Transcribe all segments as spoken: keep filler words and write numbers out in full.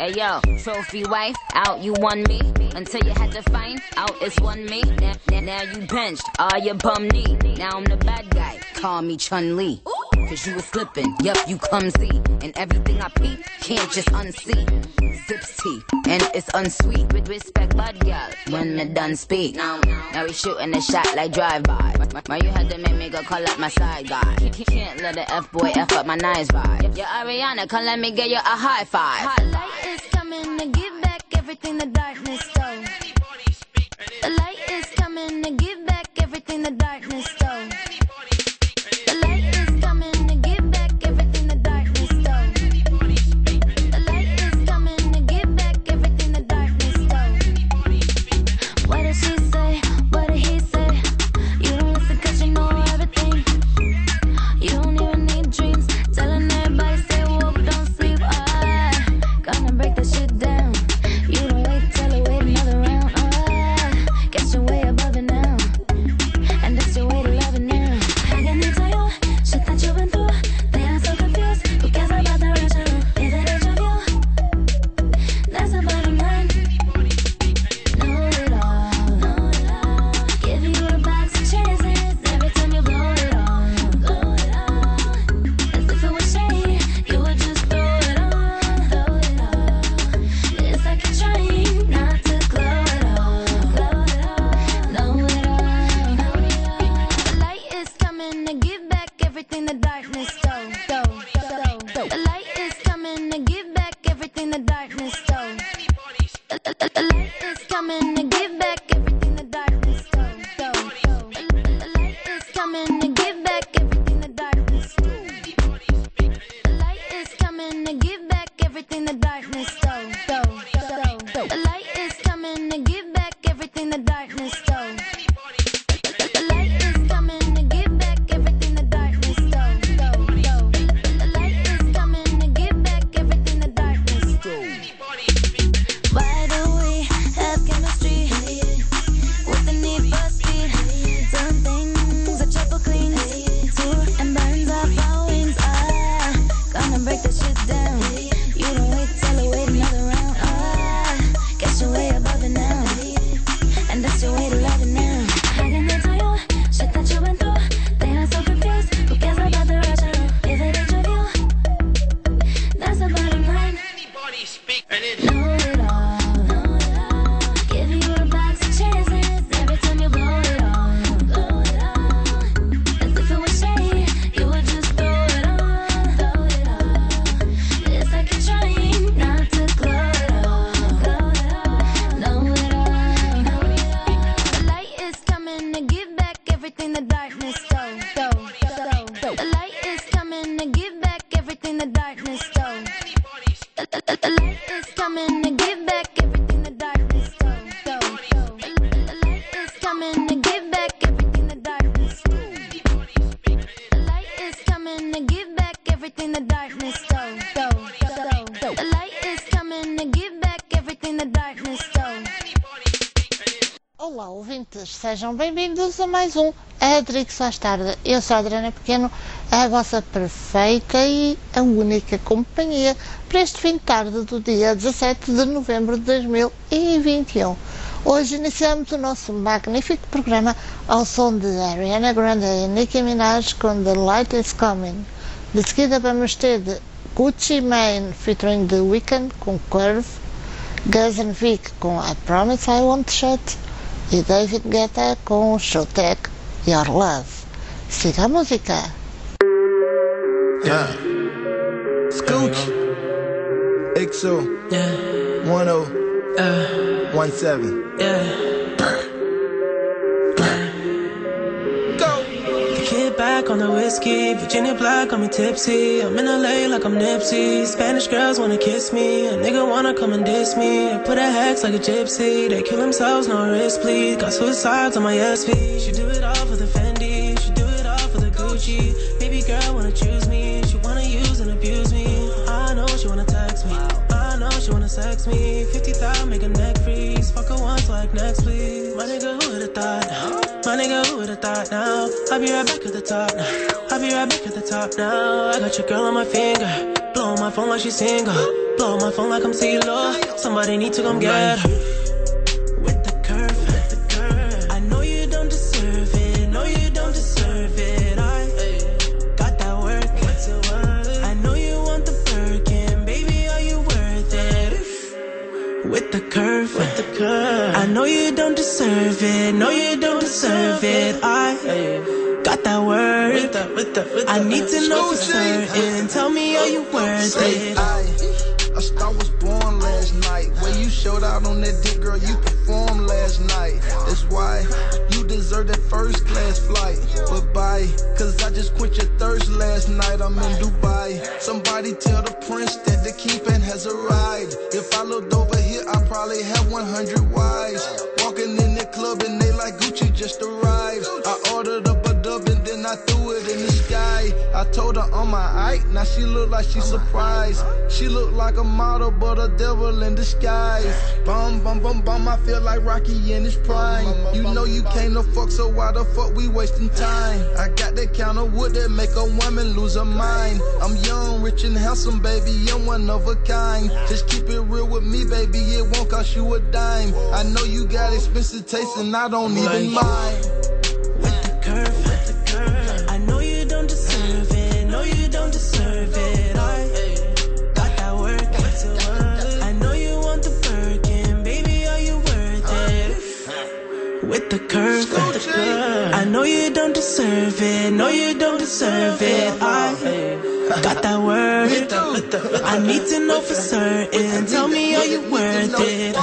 Hey yo, trophy wife, out you won me. Until you had to find out it's one me. Now, now, now you benched, all your bum knee. Now I'm the bad guy, call me Chun-Li. Cause you was slipping, yup, you clumsy. And everything I peep, can't just unsee. Zips tea, and it's unsweet. With respect, bud girl, when me done speak. Now, now we shooting a shot like drive-by. Why you had to make me go call up my side guy? Can't let the F-boy F up my nice vibe. You're Ariana, come let me get you a high five. The light is coming to give back everything the darkness stole. The light is coming to give back everything the darkness stole. The light is coming to give back everything the darkness stole. The light is coming to give back everything the darkness stole. What did she say? What did he say? You don't listen cause you know everything. You don't even need dreams. Telling everybody say whoop, don't sleep. Ah, gonna break that shit down. You don't wait till I wait another round. Ah, guess you're way above it now. And that's your way to love it now. I can tell you shit that you've been through. They are so confused. Who cares about the rational? Is it each of you? That's the bottom line. Know it all. Know it all. Give you a box of chances every time you blow it all. Blow it all. As if it was shade, you would just throw it on. Throw it all. It's like you're trying not to glow it all. Glow it all. Know it all. Know it all. The light is coming to give back everything the darkness stole. Stole. Stole. The light is coming to give back everything the darkness stole. The, the, the light is coming to give back everything the darkness stole. Stole. The, the light is coming to give back everything the darkness stole. The light is coming to give back everything the darkness stole. Stole. Stole. The light is coming to give back everything the darkness stole. The light is coming to give back everything the darkness stole. Stole. The light is coming to give back everything the darkness stole. Why do we have chemistry with the need for speed? Some things that triple clean to and burns off our wings. Ah, gonna break that shit down. You don't wait till I wait another round. Ah, guess you're way above it now. And that's your way to love it now. How can they tell you shit that you went through? They are so confused. Who cares about the rational? Is it each of you? That's the bottom line. Know it all. Know it all. Give you a box of chances every time you blow it all. Blow it all. As if it was shade, you would just throw it on. Throw it all. It's like you're trying not to glow it all. Glow it all. Know it all. Know it all. The light is coming to give back everything the darkness stole. Stole. Stole. The light is coming to give back everything the darkness stole. The, the, the light is coming to give back everything the darkness stole. Stole. The, the light is coming to give back everything the darkness stole. The light is coming to give back everything the darkness stole. Stole. Stole. The light is coming to give back everything the darkness stole. Olá, ouvintes, sejam bem-vindos a mais um Adrix Faz Tarde. Eu sou a Adriana Pequeno, a vossa perfeita e a única companhia para este fim de tarde do dia dezassete de novembro de dois mil e vinte e um. Hoje iniciamos o nosso magnífico programa ao som de Ariana Grande e Nicki Minaj com The Light Is Coming. De seguida vamos ter de Gucci Mane featuring The Weeknd com Curve, Gus and Vic com I Promise I Won't Shut e David Guetta com Showtek Your Love. Siga a música. Yeah. Scooch. X O. Yeah. one oh. Uh. one seven. Yeah. Get back on the whiskey, Virginia Black got me tipsy. I'm in L A like I'm Nipsey. Spanish girls wanna kiss me, a nigga wanna come and diss me. I put a hex like a gypsy, they kill themselves, no risk please. Got suicides on my S P. She do it all for the Fendi, she do it all for the Gucci. Baby girl wanna choose me, she wanna use and abuse me. I know she wanna text me, I know she wanna sex me. Fifty thousand make a neck freeze, fuck her once like next please. My nigga, who would've thought? My nigga, who would've thought now? I'll be right back at the top now. I'll be right back at the top now. I got your girl on my finger. Blow my phone like she single. Blow my phone like I'm CeeLo. Somebody need to come get her. With the curve, with the curve. I know you don't deserve it. No, you don't deserve it. I got that work. What's it worth? I know you want the Birkin. Baby, are you worth it? With the curve, with the curve. I know you don't deserve it. No, you don't deserve it. I got that word. With the, with the, with the, I need to know for certain. Tell me, are you worth it? I, a star was born last night. When you showed out on that dick, girl, you performed last night. That's why you deserve that first class flight. But bye, cause I just quit your thirst last night. I'm in Dubai. Somebody tell the prince that the kingpin has arrived. If I looked over here, I probably have one hundred wives. Walking in the club and they like Gucci just arrived. I ordered up a dub and then I threw it in the sky. I told her on my eye, now she look like she surprised. She look like a model, but a devil in disguise. Bum, bum, bum, bum, I feel like Rocky in his prime. You know you came to fuck, so why the fuck we wasting time? I got that kind of wood that make a woman lose her mind. I'm young, rich and handsome, baby, I'm one of a kind. Just keep it real with me, baby, it won't cost you a dime. I know you got expensive taste and I don't even mind. With the curve, with the curve. I know you don't deserve it. No, you don't deserve it. I got that work. What's it worth? I know you want the Birkin. Baby, are you worth it? With the curve, with the curve. I know you don't deserve it. No, you don't deserve it. I got that word. I need to know for certain. Tell me, are you worth it?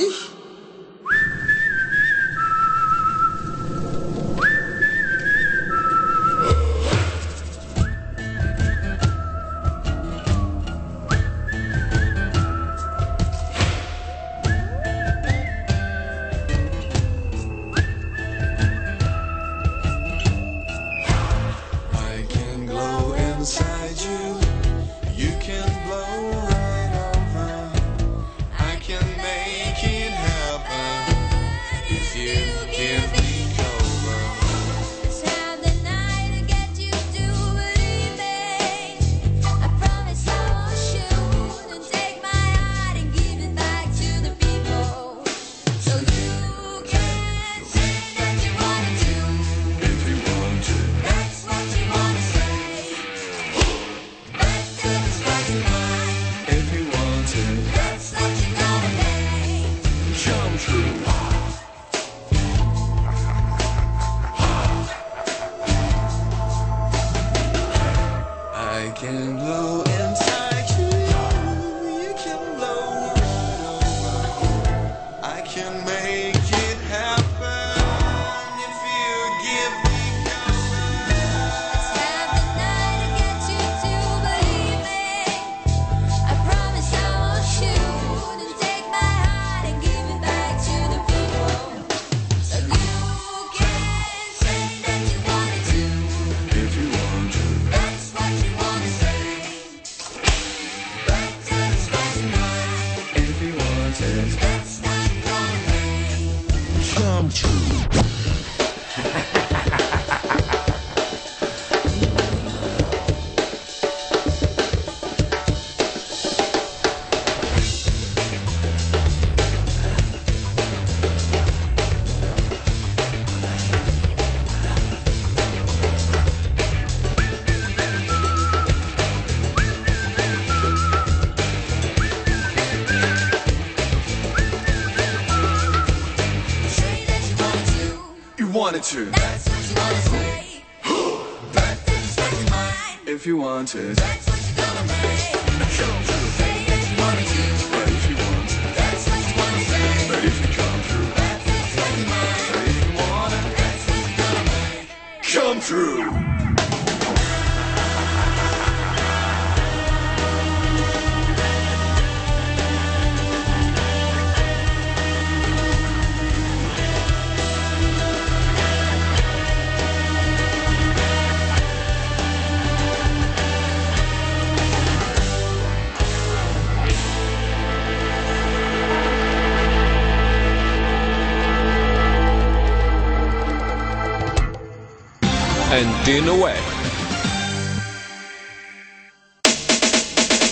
wanted to. That's what you wanna say. That's what you might. If you want to. That's what you're gonna make. Show true. Say that you wanted to. But if you want to. That's what you wanna say. But if you come through. That's what you might. But if you wanna. That's what you're gonna make. Come true. And in a way.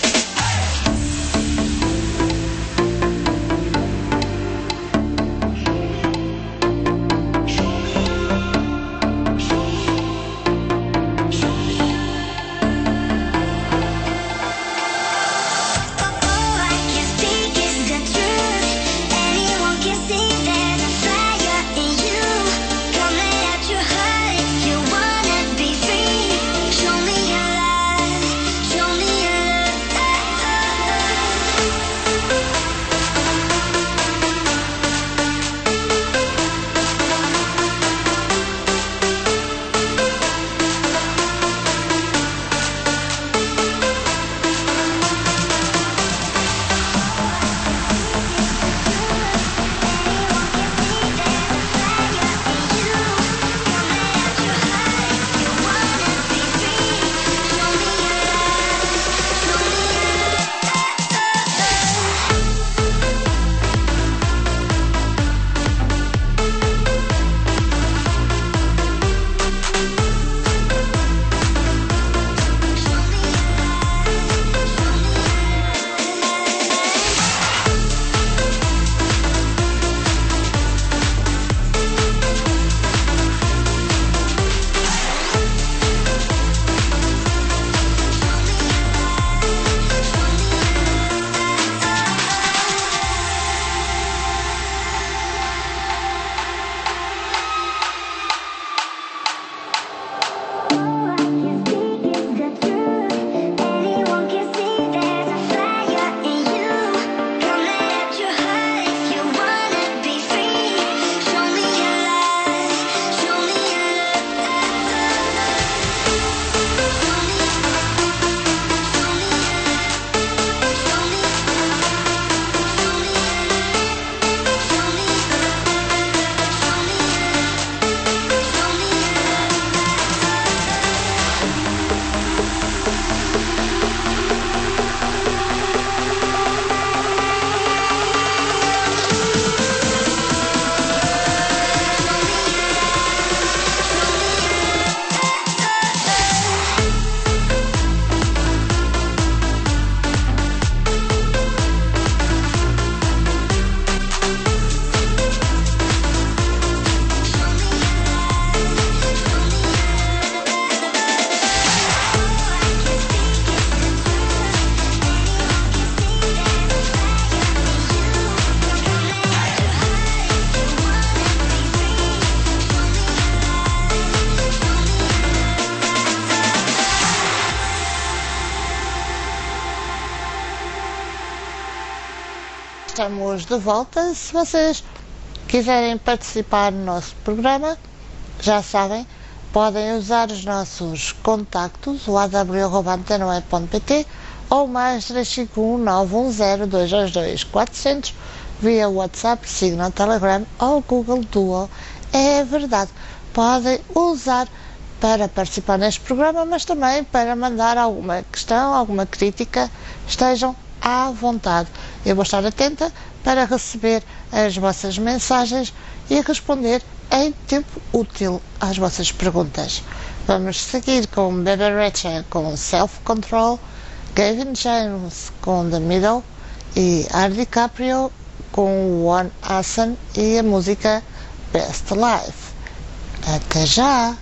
estamos de volta. Se vocês quiserem participar no nosso programa, já sabem, podem usar os nossos contactos, o a w arroba antena web ponto p t ou mais três cinco um nove um zero dois dois dois quatro zero zero via WhatsApp, Signal, Telegram ou Google Duo. É verdade, podem usar para participar neste programa, mas também para mandar alguma questão, alguma crítica, estejam à vontade. Eu vou estar atenta para receber as vossas mensagens e responder em tempo útil às vossas perguntas. Vamos seguir com Bebe Rexha com Self Control, Gavin James com The Middle e Art DiCaprio com One Assen e a música Best Life. Até já!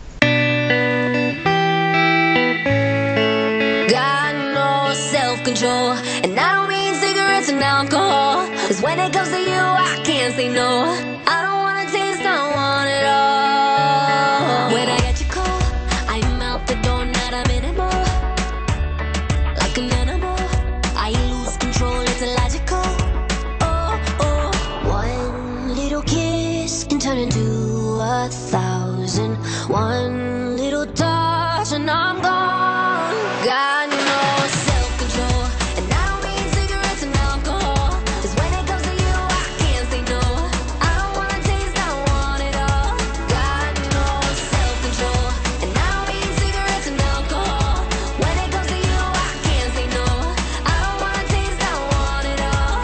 Got no self-control, and I don't mean cigarettes and alcohol, 'cause when it comes to you I can't say no. I don't wanna taste, I don't want it all. When I get you cold, I'm out the door, not a minute more. Like an animal, I lose control, it's illogical. Oh, oh, one little kiss can turn into a thousand. One little touch and I'm gone. Got no self-control, and I don't mean cigarettes and alcohol, 'cause when it comes to you I can't say no. I don't wanna taste, I don't want it all. Got no self-control, and I don't mean cigarettes and alcohol. When it comes to you I can't say no. I don't wanna taste, I don't want it all.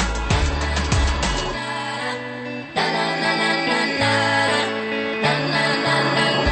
Na na na na na na na na na na na.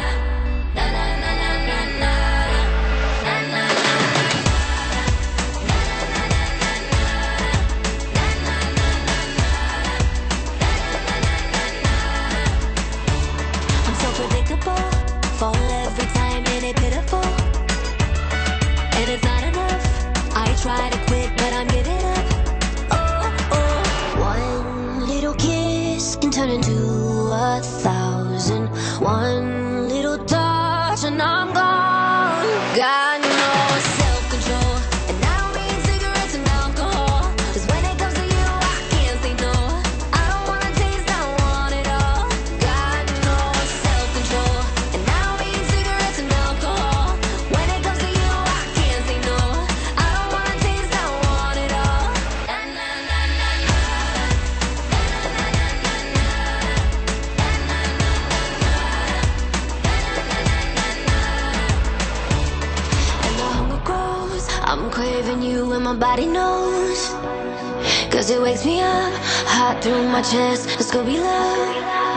I'm so predictable, fall every time and it's pitiful, and it's not enough. I try to quit but I'm giving up. Oh, oh, one little kiss can turn into a thousand. One little touch and I'm gone. Got no self-control, and I don't mean cigarettes and alcohol, 'cause when it comes to you I can't say no. I don't wanna taste, I don't want it all. Got no self-control, and I don't mean cigarettes and alcohol. When it comes to you I can't say no. I don't wanna taste, I don't want it all. Na na na na na. And the hunger grows, I'm craving you and my body knows, 'cause it wakes me up, hot through my chest, let's go be love.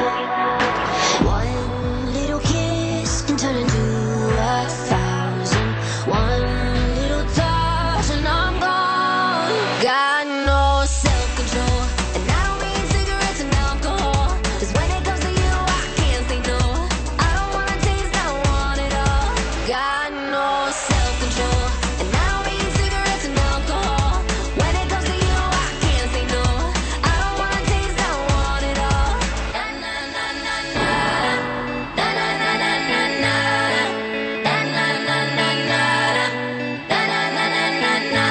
One little kiss can turn into a thousand. One little touch and I'm gone. Got no self-control, and I don't mean cigarettes and alcohol, 'cause when it comes to you I can't say no. I don't wanna taste, I don't want it all. Got no self-control, and I don't mean cigarettes and alcohol. When it comes to you I can't say no. I don't wanna taste, I don't want it all. Na na na na na. Na na na na na na. Na na na na na. Na na na na na na.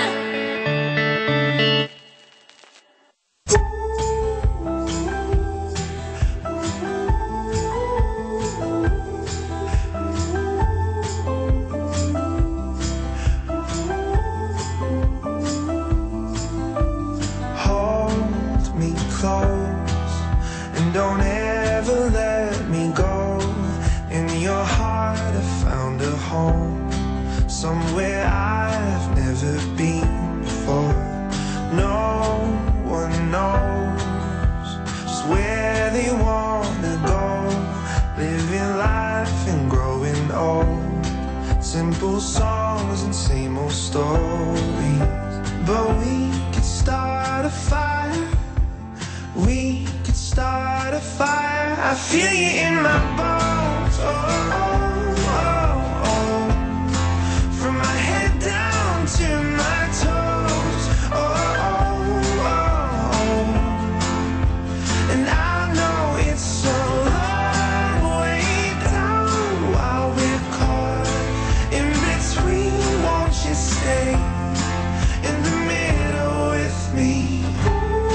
Hold me close and don't ever let me go. In your heart I found a home, somewhere I've never been before. No one knows just where they wanna go, living life and growing old. Simple songs and same old stories, but we could start a fire. We could start a fire. I feel you in my bones. Oh, oh, oh, oh. From my head down to my toes. Oh, oh, oh, oh. And I know it's a long way down while we're caught in between. Won't you stay in the middle with me?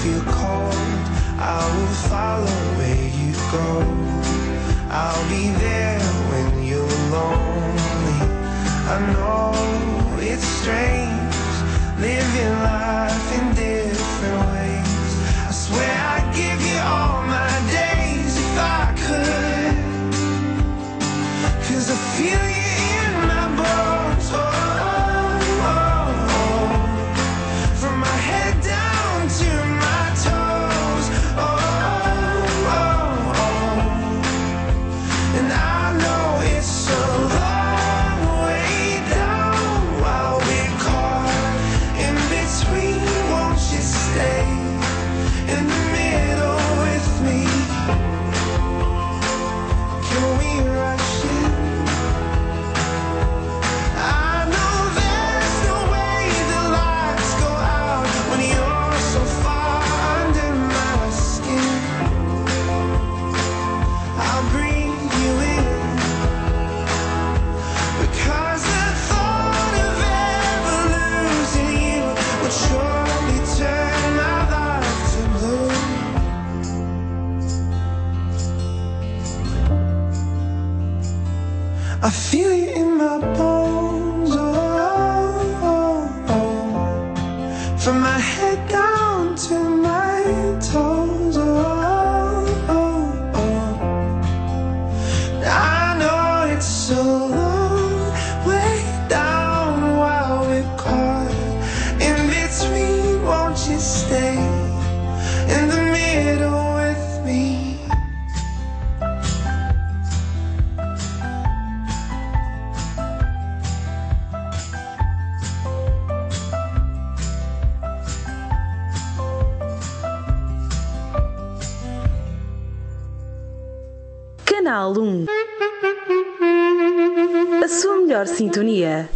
feel cold, I will follow where you go. I'll be there when you're lonely. I know it's strange, living life in different ways. I swear I'd give you all my days if I could, 'cause I feel you in my bones. Oh, oh, oh, oh. From my head down to my toes. Oh, oh, oh. And I know it's a long way down while we're caught in between. Won't you stay in the middle with me? Can we rush it? I know there's no way the lights go out when you're so far under my skin. I'll breathe you in, because the thought of ever losing you would surely turn my life to blue. I feel you in my bones. Oh, oh, oh. From my head down to my toes. Oh, oh, oh. I know it's so long way down while we're caught in between. Won't you stay in the middle with me? Canal um. A sua melhor sintonia.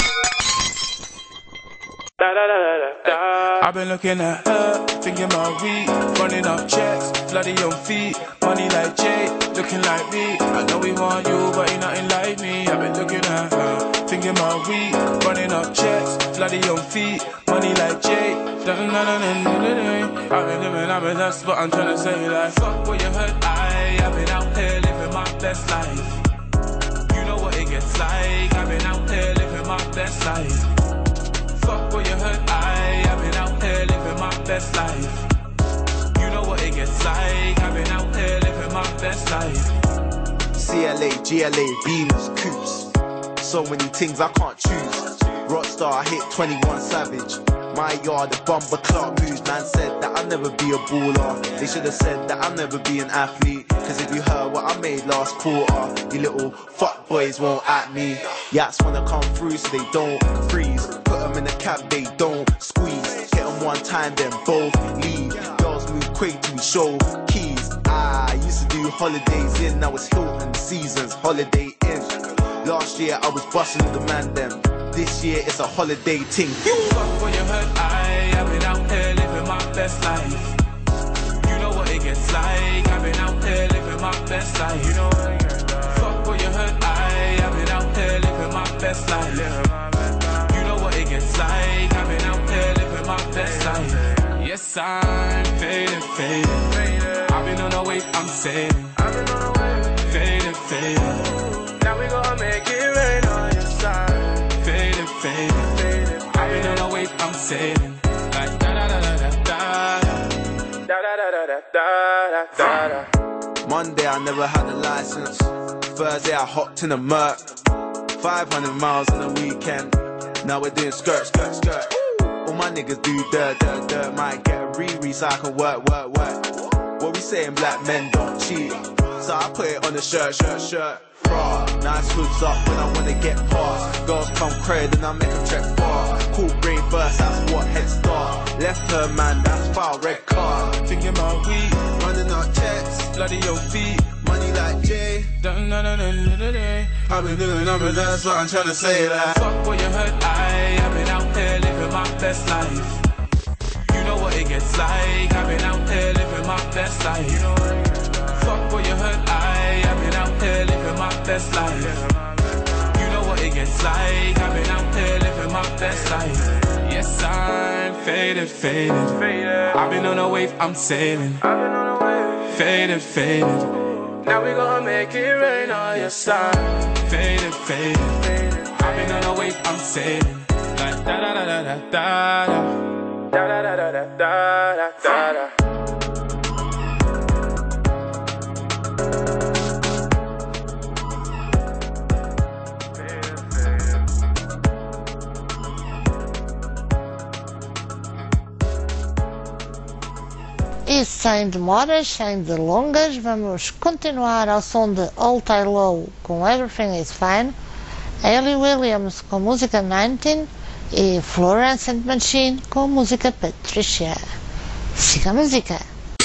I've been looking at her, thinking about we, running up checks, bloody on feet, money like Jay, looking like me. I know we want you, but ain't nothing like me. I've been looking at her, thinking about we, running up checks, bloody on feet, money like Jay. I've been living, I've been that's what I'm trying to say. Like, fuck what you heard, I, I've been out here living my best life. You know what it gets like, I've been out here living my best life. Fuck what you heard, I, I've been out here living my best life. You know what it gets like, I've been out here living my best life. C L A, G L A, Beamers, Coops. So many things I can't choose. Rockstar, I hit twenty-one Savage. My yard, the bumper clock moves. Man said that I'll never be a baller. They should have said that I'll never be an athlete. Cause if you heard what I made last quarter, you little fuck boys won't at me. Yats wanna come through so they don't freeze. Put them in the cab, they don't squeeze. Get them one time, then both leave. Girls move quick to show keys. I used to do holidays in, now it's Hilton seasons, holiday in. Last year I was busting with the man them. This year it's a holiday ting. Fuck what you heard, I, I've been out here living my best life. You know what it gets like, I've been out here living my best life. You know what it gets like. Fuck what you heard, I, I've been out here living my best life. You know what it gets like, I've been out here living my best life. Yes, I'm faded, faded. I've been on the wave, I'm sailing. I've been on the wave, faded, faded. Now we gonna make it rain on your side. Faded, faded, faded. I've been on the wave, I'm sailing. Like da da da da da da da da da da da da da. Monday I never had a license. Thursday I hopped in a Merc. five hundred miles on the weekend. Now we're doing skirt, skirt, skirt. All my niggas do dirt, dirt, dirt. Might get a re-re so I can work, work, work. What we saying, black men don't cheat. So I put it on the shirt, shirt, shirt. Raw. Nice hoops up when I wanna get past. Girls come crazy and I make them trek far. Cool brain burst, that's what head start. Left her man, that's foul, red card. Thinking about weed, running out checks, bloody your feet, money like Jay. Dun, dun, dun, dun, dun, dun, dun. I've been doing numbers, that's what I'm trying to say. Like, fuck what you heard, I, I've been out here living my best life. You know what it gets like, I've been out here living my best life. You know what it gets like. Fuck what you heard, I, I've been out here living my best life. You know what it gets like, I've been out here living my best life. yes, I'm faded, faded. I've been on a wave, I'm sailing. Faded, faded. Now we gonna make it rain on your side. Faded, faded. I've been on a wave, I'm sailing. Like da da da da da da da da da da da da da da. E sem demoras, sem delongas, vamos continuar ao som de All Time Low com Everything Is Fine, Hayley Williams com música nineteen e Florence and the Machine com música Patricia. Siga a música!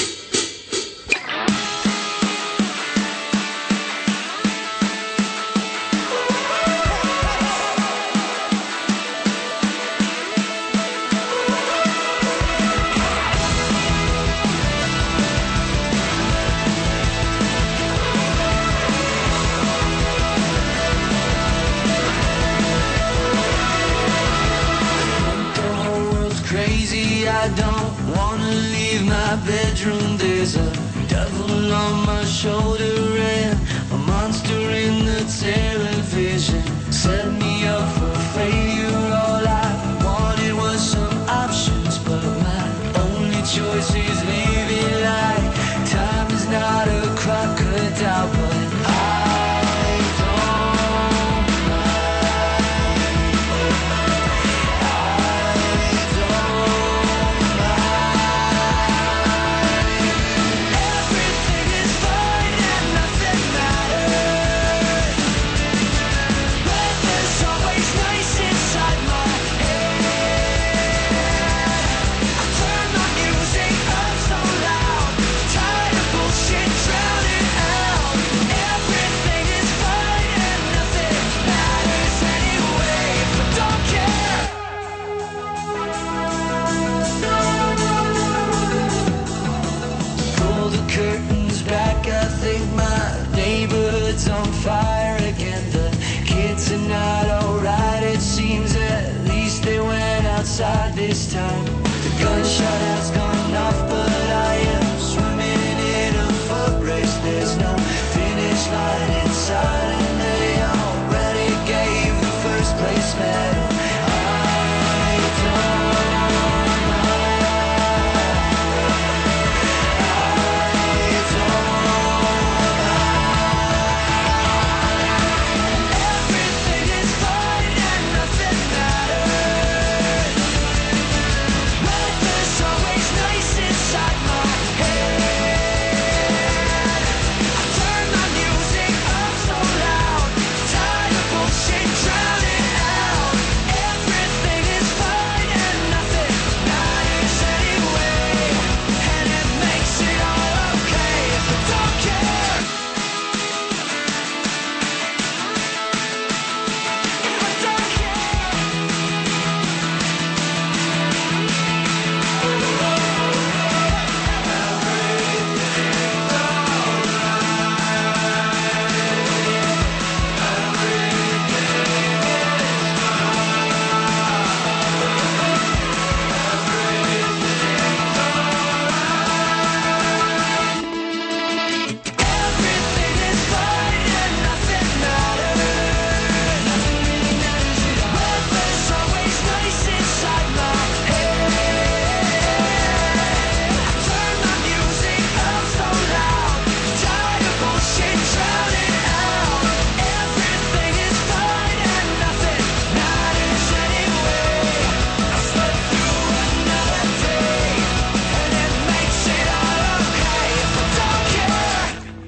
I don't wanna leave my bedroom. There's a devil on my shoulder and a monster in the television. Set me up for failure. All I wanted was some options, but my only choice is living like time is not a crocodile. But I don't mind. I don't mind. Everything is fine and nothing matters. Weather's always nice inside my head. I turn my music up so loud, tired of bullshit drowning out. Everything is fine and nothing matters anyway, but don't care. Pull the curtains back, I think my neighborhood's on fire again. The kids are not alright, it seems at least they went outside this time. The gunshot has gone off, but I am swimming in a foot race. There's no finish line inside, and they already gave the first place medal. I don't mind. I don't mind. Everything is fine and nothing matters. Weather's always nice inside my head. I turn my music up so loud, tired of bullshit drowning out. Everything is fine and nothing matters anyway, and it makes it all okay if I don't care. If I don't Everything is fine and nothing matters. Nothing really matters at all. Weather's always nice inside my head. I turn my music up so loud, tired of bullshit drowning out. Everything is fine and nothing matters anyway. I slept through another day, and it makes it all okay if I don't care.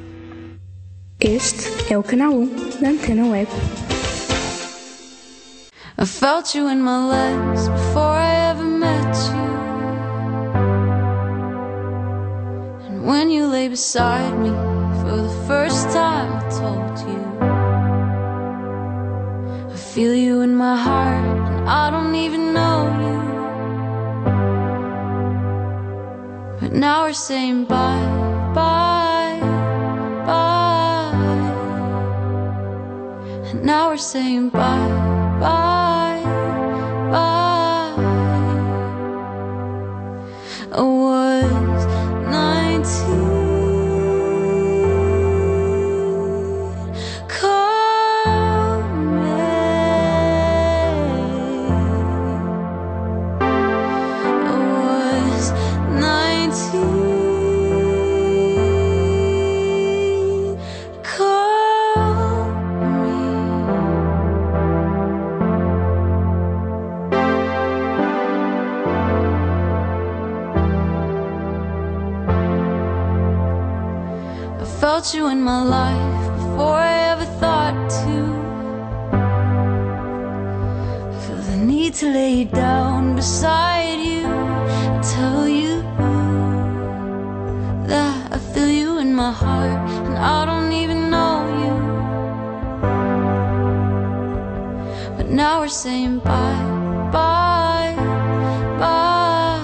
Este é o canal um da Antena Web. I felt you in my legs before I ever met you. And when you lay beside me for the first time, I told you I feel you in my heart and I don't even know you. But now we're saying bye, bye, bye. And now we're saying bye, bye, bye. felt you in my life before I ever thought to. I feel the need to lay down beside you, tell you that I feel you in my heart and I don't even know you. But now we're saying bye, bye, bye.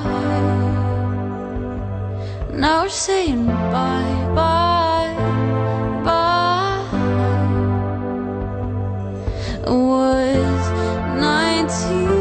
Now we're saying bye, bye, bye. I was nineteen.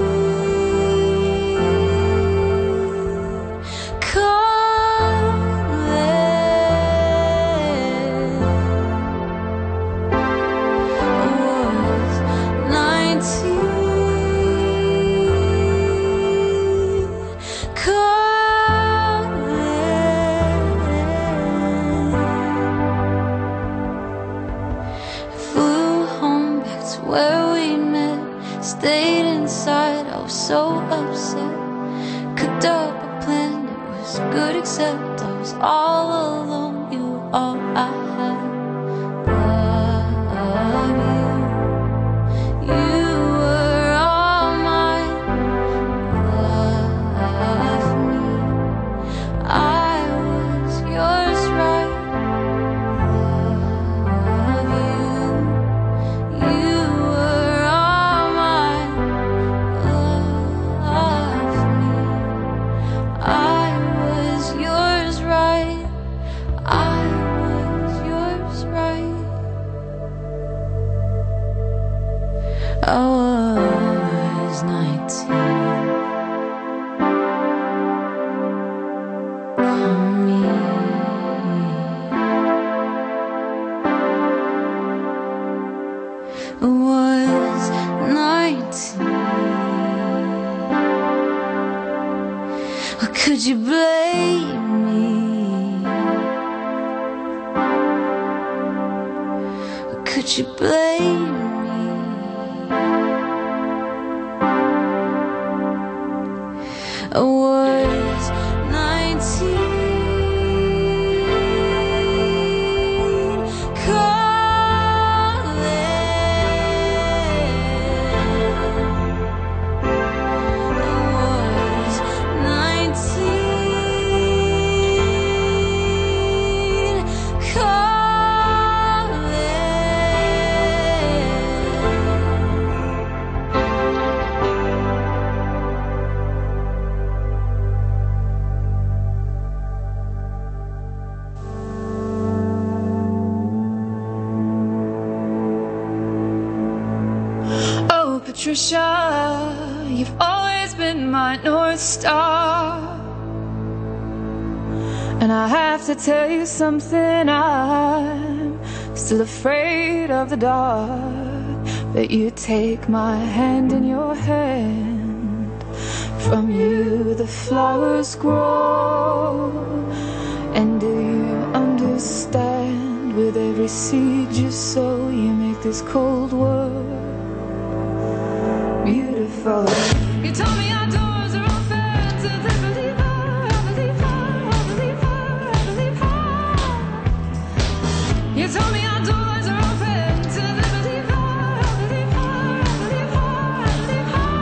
Where we met, stayed inside, I was so upset. Cooked up a plan, it was good except I was all alone, you were all I had. Love you, you were all mine. Love me, I was yours right. Love you, you I was nineteen. Call me. I was nineteen. Or could you blame me? Or could you blame me? I was nineteen, calling. I was nineteen, calling. Patricia, you've always been my North Star. And I have to tell you something, I'm still afraid of the dark. But you take my hand in your hand, from you the flowers grow. And do you understand, with every seed you sow, you make this cold world beautiful. You told me outdoors are open to the believer, I believe her, I believe her, I believe her. You told me outdoors are open to the believer, I believe her, I believe her, I believe her.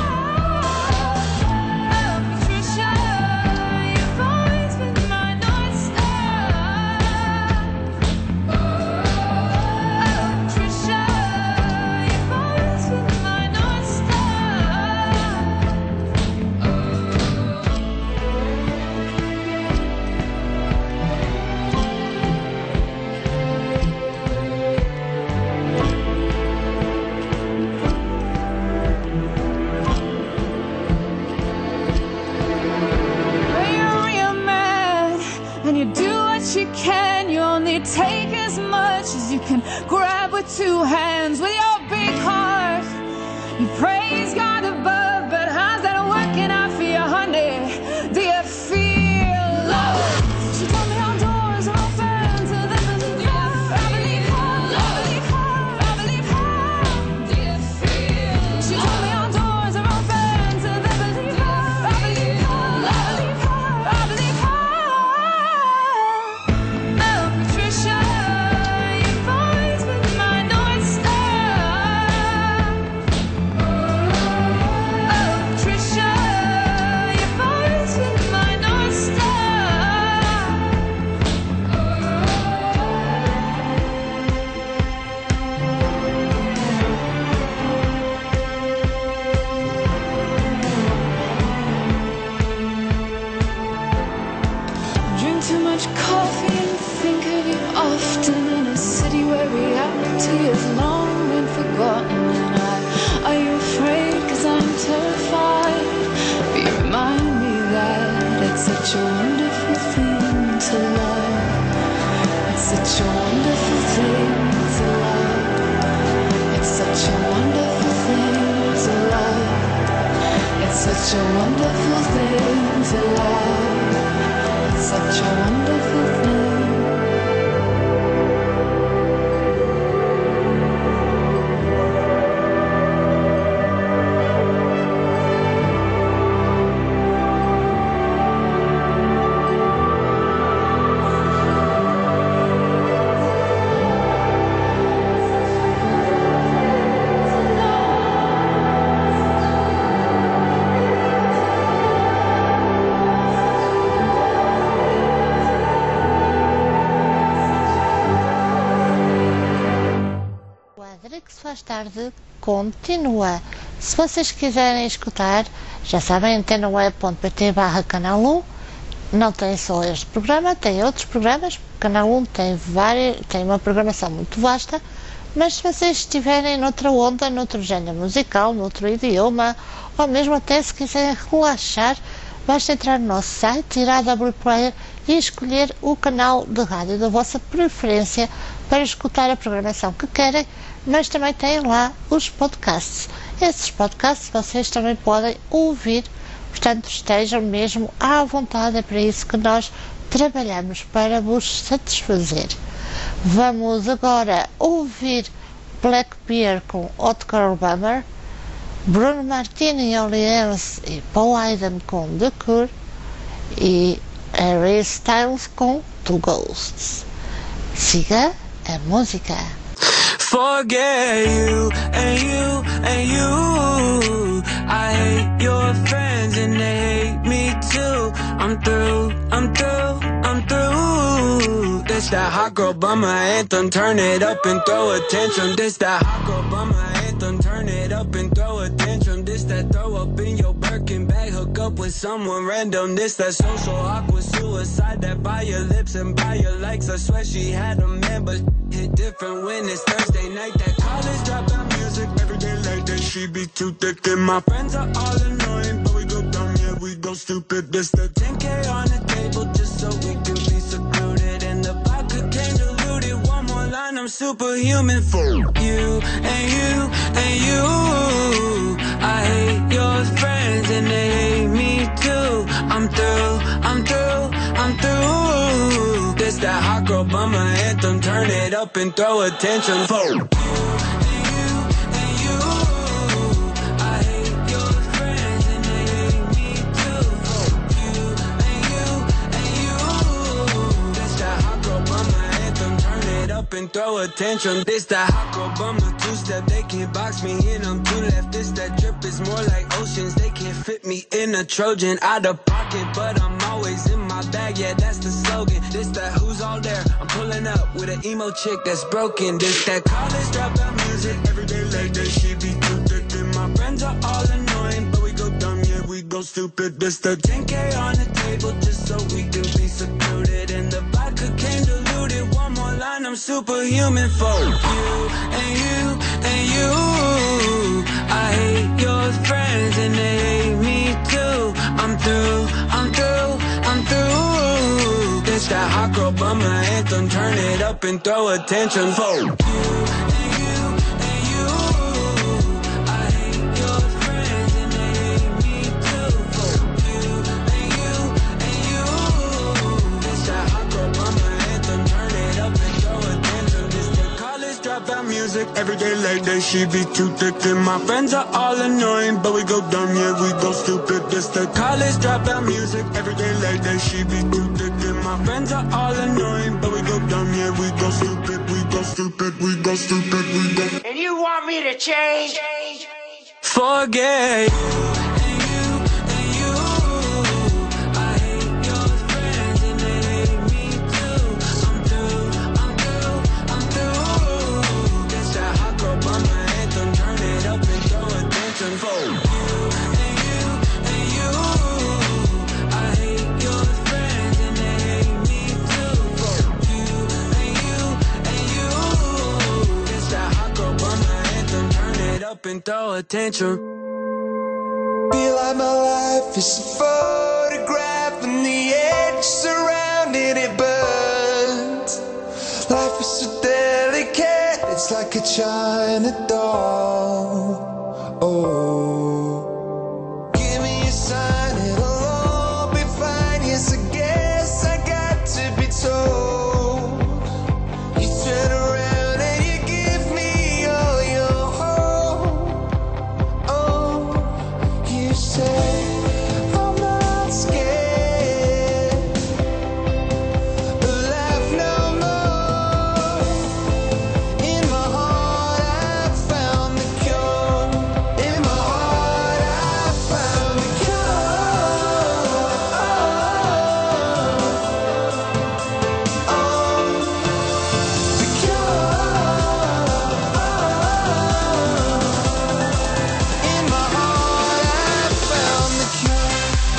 Oh, Patricia, you've always been my North Star. Oh, Patricia, you've always been my North you can, you only take as much as you can grab with two hands. With your big heart, you praise God above, but how's that working out for you, honey? Do you feel love? She told me our doors are open to the believer. I believe her, I believe her, I believe her. Do you feel love? She told me our doors are open to the believer. I believe her, I believe her, I believe her. Patricia, much coffee and think of you often in a city where reality is long been forgotten. And I, are you afraid? Cause I'm terrified. But you remind me that it's such a wonderful thing to love. It's such a wonderful thing to love. It's such a wonderful thing to love. It's such a wonderful thing to love. It's such a wonderful thing. Faz tarde continua. Se vocês quiserem escutar, já sabem, antena web ponto pt barra canal um. Não tem só este programa, tem outros programas. O canal um tem várias, tem uma programação muito vasta, mas se vocês estiverem noutra onda, noutro género musical, noutro idioma, ou mesmo até se quiserem relaxar, basta entrar no nosso site, ir à W Player e escolher o canal de rádio da vossa preferência para escutar a programação que querem, mas também tem lá os podcasts. Esses podcasts vocês também podem ouvir, portanto estejam mesmo à vontade, é para isso que nós trabalhamos, para vos satisfazer. Vamos agora ouvir Black Bear com Hot Girl Bummer, Bruno Martini Orleans e Paul Aiden com The Cure e Harry Styles com Two Ghosts. Siga a música. Forget you and you and you. I hate your friends and they hate me too. I'm through, I'm through, I'm through. This that hot girl bummer anthem, turn it up and throw a tantrum. This that hot girl bummer anthem, turn it up and throw a tantrum. This that throw up in your Birkin bag, hook up with someone random. This that social awkward suicide, that by your lips and by your likes. I swear she had a man, but hit different when it's Thursday night. That college dropout music every day like that. She be too thick and my friends are all annoying, but we go dumb, yeah, we go stupid. This the ten K on the table just so we can be secluded, and the vodka came diluted. One more line, I'm superhuman for you and you and you. I hate your friends and they hate me too. I'm through, I'm through, I'm through. This that hot girl bummer anthem, turn it up and throw a tantrum for you. And throw a tantrum. This that hot girl bummer two-step. They can't box me in, I'm two left. This that drip is more like oceans. They can't fit me in a Trojan. Out of pocket, but I'm always in my bag. Yeah, that's the slogan. This that who's all there. I'm pulling up with an emo chick that's broken. This that college dropout music every day like that. She be too thick and my friends are all annoying, but we go dumb, yeah, we go stupid. This the ten K on the table just so we can be secluded, and the vodka came diluted. One more line, I'm superhuman for you and you and you. I hate your friends and they hate me too. I'm through, I'm through, I'm through. This that hot girl bummer anthem, turn it up and throw a tantrum for you. Music every day like that. She be too thick and my friends are all annoying, but we go dumb, yeah, we go stupid. This the college dropout music every day like that. She be too thick and my friends are all annoying, but we go dumb, yeah, we go stupid, we go stupid, we go stupid, we go. And you want me to change? Forget you. and throw a tantrum. Feel like my life is a photograph and the edge surrounding it burns. Life is so delicate, it's like a China doll. Oh, give me a sign, it'll all be fine. Yes, I guess I got to be told. You turn around and you give me all your hope. Oh, you say I'm not scared, laugh no more. In my heart I found the cure. In my heart I found the cure. Oh, the cure. In my heart I found the cure.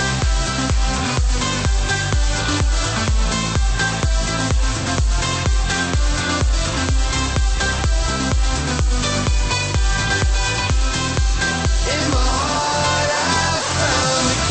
In my heart I found the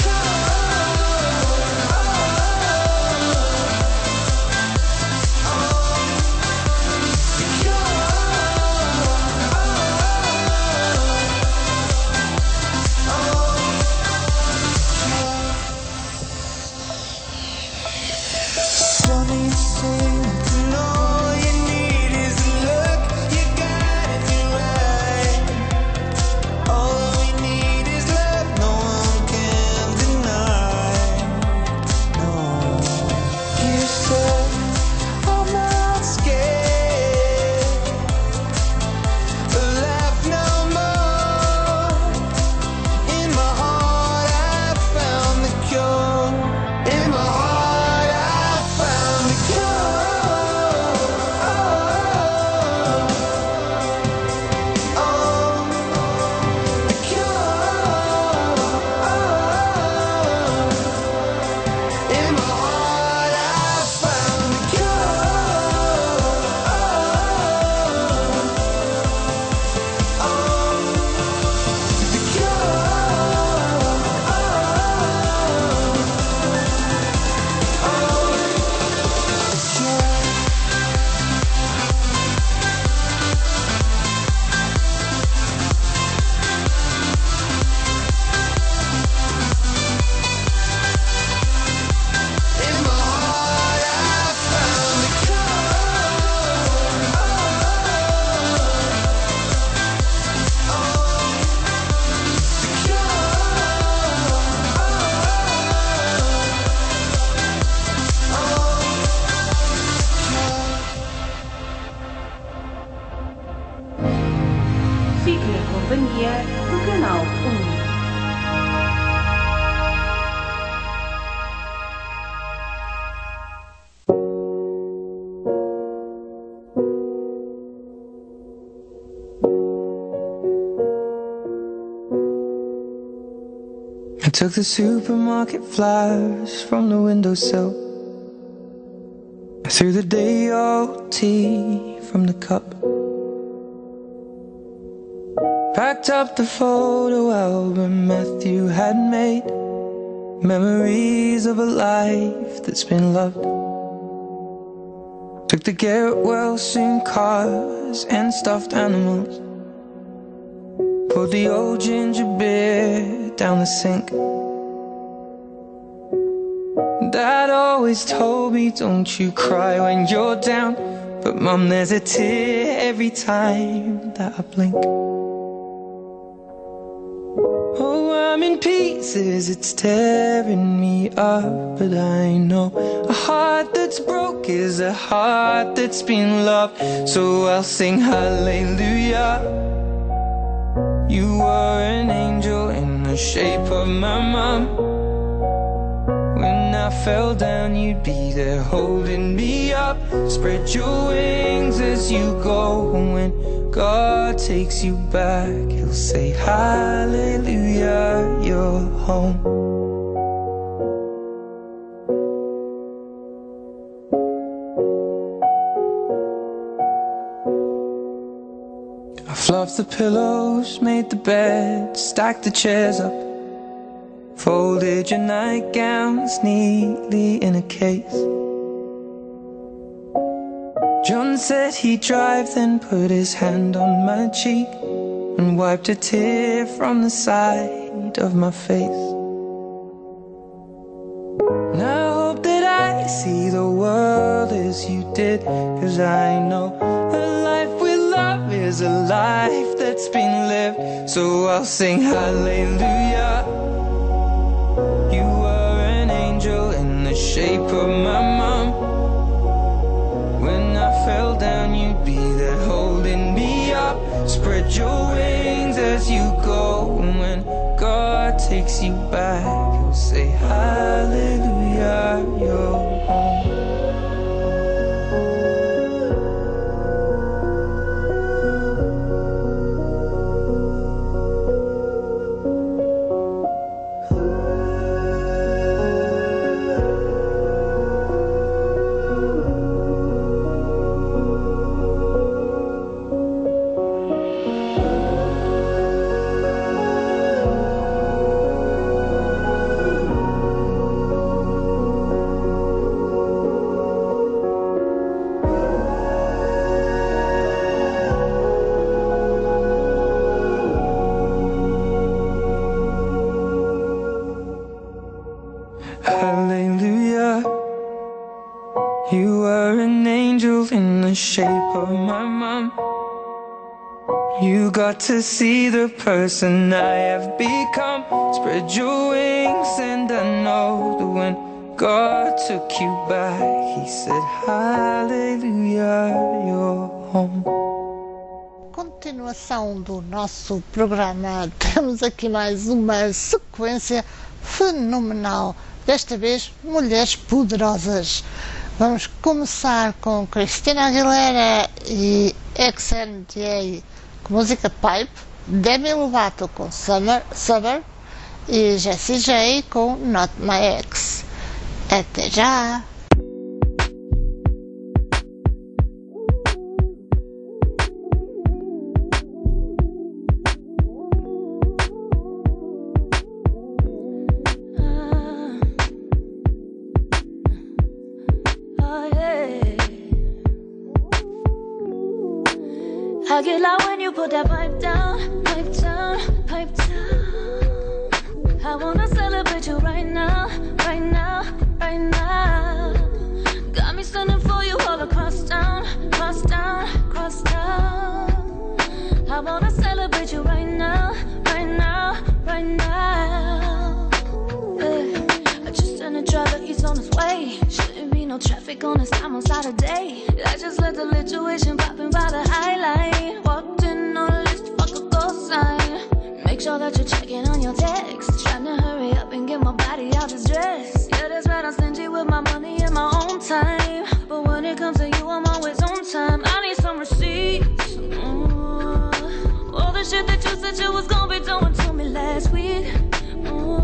Something to sing, and all you need is a look. You got it right. All we need is love, no one can deny. No, you said I'm not scared, laugh no more. In my heart I found the cure. In my heart I found the cure. Oh, the cure. In my heart I found the cure. The In my heart I found the Fique na companhia do Canal um. I took the supermarket flyers from the windowsill. I threw the day old tea from the cup. Packed up the photo album Matthew had made, memories of a life that's been loved. Took the Garrett Welsh in cars and stuffed animals. Poured the old ginger beer down the sink. Dad always told me, don't you cry when you're down. But Mum, there's a tear every time that I blink. Oh, I'm in pieces, it's tearing me up. But I know a heart that's broke is a heart that's been loved. So I'll sing hallelujah. You were an angel in the shape of my mom. When I fell down, you'd be there holding me up. Spread your wings as you go. And when God takes you back, He'll say hallelujah, you're home. Fluffed the pillows, made the bed, stacked the chairs up, folded your nightgowns neatly in a case. John said he'd drive, then put his hand on my cheek and wiped a tear from the side of my face. And I hope that I see the world as you did, 'cause I know a life with love is a life that's been lived. So I'll sing hallelujah. You were an angel in the shape of my mom. When I fell down, you'd be there holding me up. Spread your wings as you go, and when God takes you back, you'll say hallelujah, you're home. Hallelujah, you were an angel in the shape of my mom. You got to see the person I have become. Spread your wings and I know that when God took you back, He said hallelujah, you're home. Continuação do nosso programa, temos aqui mais uma sequência fenomenal. Desta vez, mulheres poderosas. Vamos começar com Christina Aguilera e X N D A com música Pipe, Demi Lovato com Summer, Summer e Jessie J com Not My Ex. Até já! I get loud when you put that pipe down, pipe down, pipe down. I wanna celebrate you right now, right now, right now. Got me standing for you all across town, cross town, cross town. I wanna celebrate you right now, right now, right now. Yeah. I just sent a driver, he's on his way. Shouldn't be no traffic on this time on Saturday. I just let the lituation popping by the highlight. Walked in on a list, fuck a call sign. Make sure that you're checking on your text. Trying to hurry up and get my body out this dress. Yeah, that's right, I'm stingy with my money and my own time. But when it comes to you, I'm always on time. I need some receipts. Mm. All the shit that you said you was gonna be doing to me last week. Mm.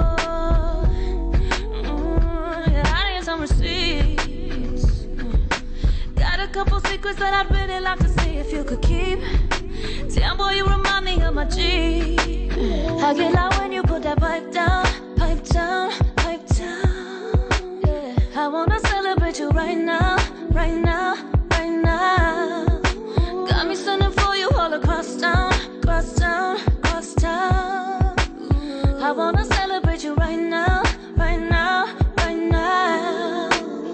Mm. Yeah, I need some receipts. Got a couple secrets that I'd really like to see if you could keep. Damn boy, you remind me of my G. I get loud when you put that pipe down, pipe down, pipe down. Yeah. I wanna celebrate you right now, right now, right now. Got me standing for you all across town, cross town, cross town. I wanna celebrate you right now, right now, right now.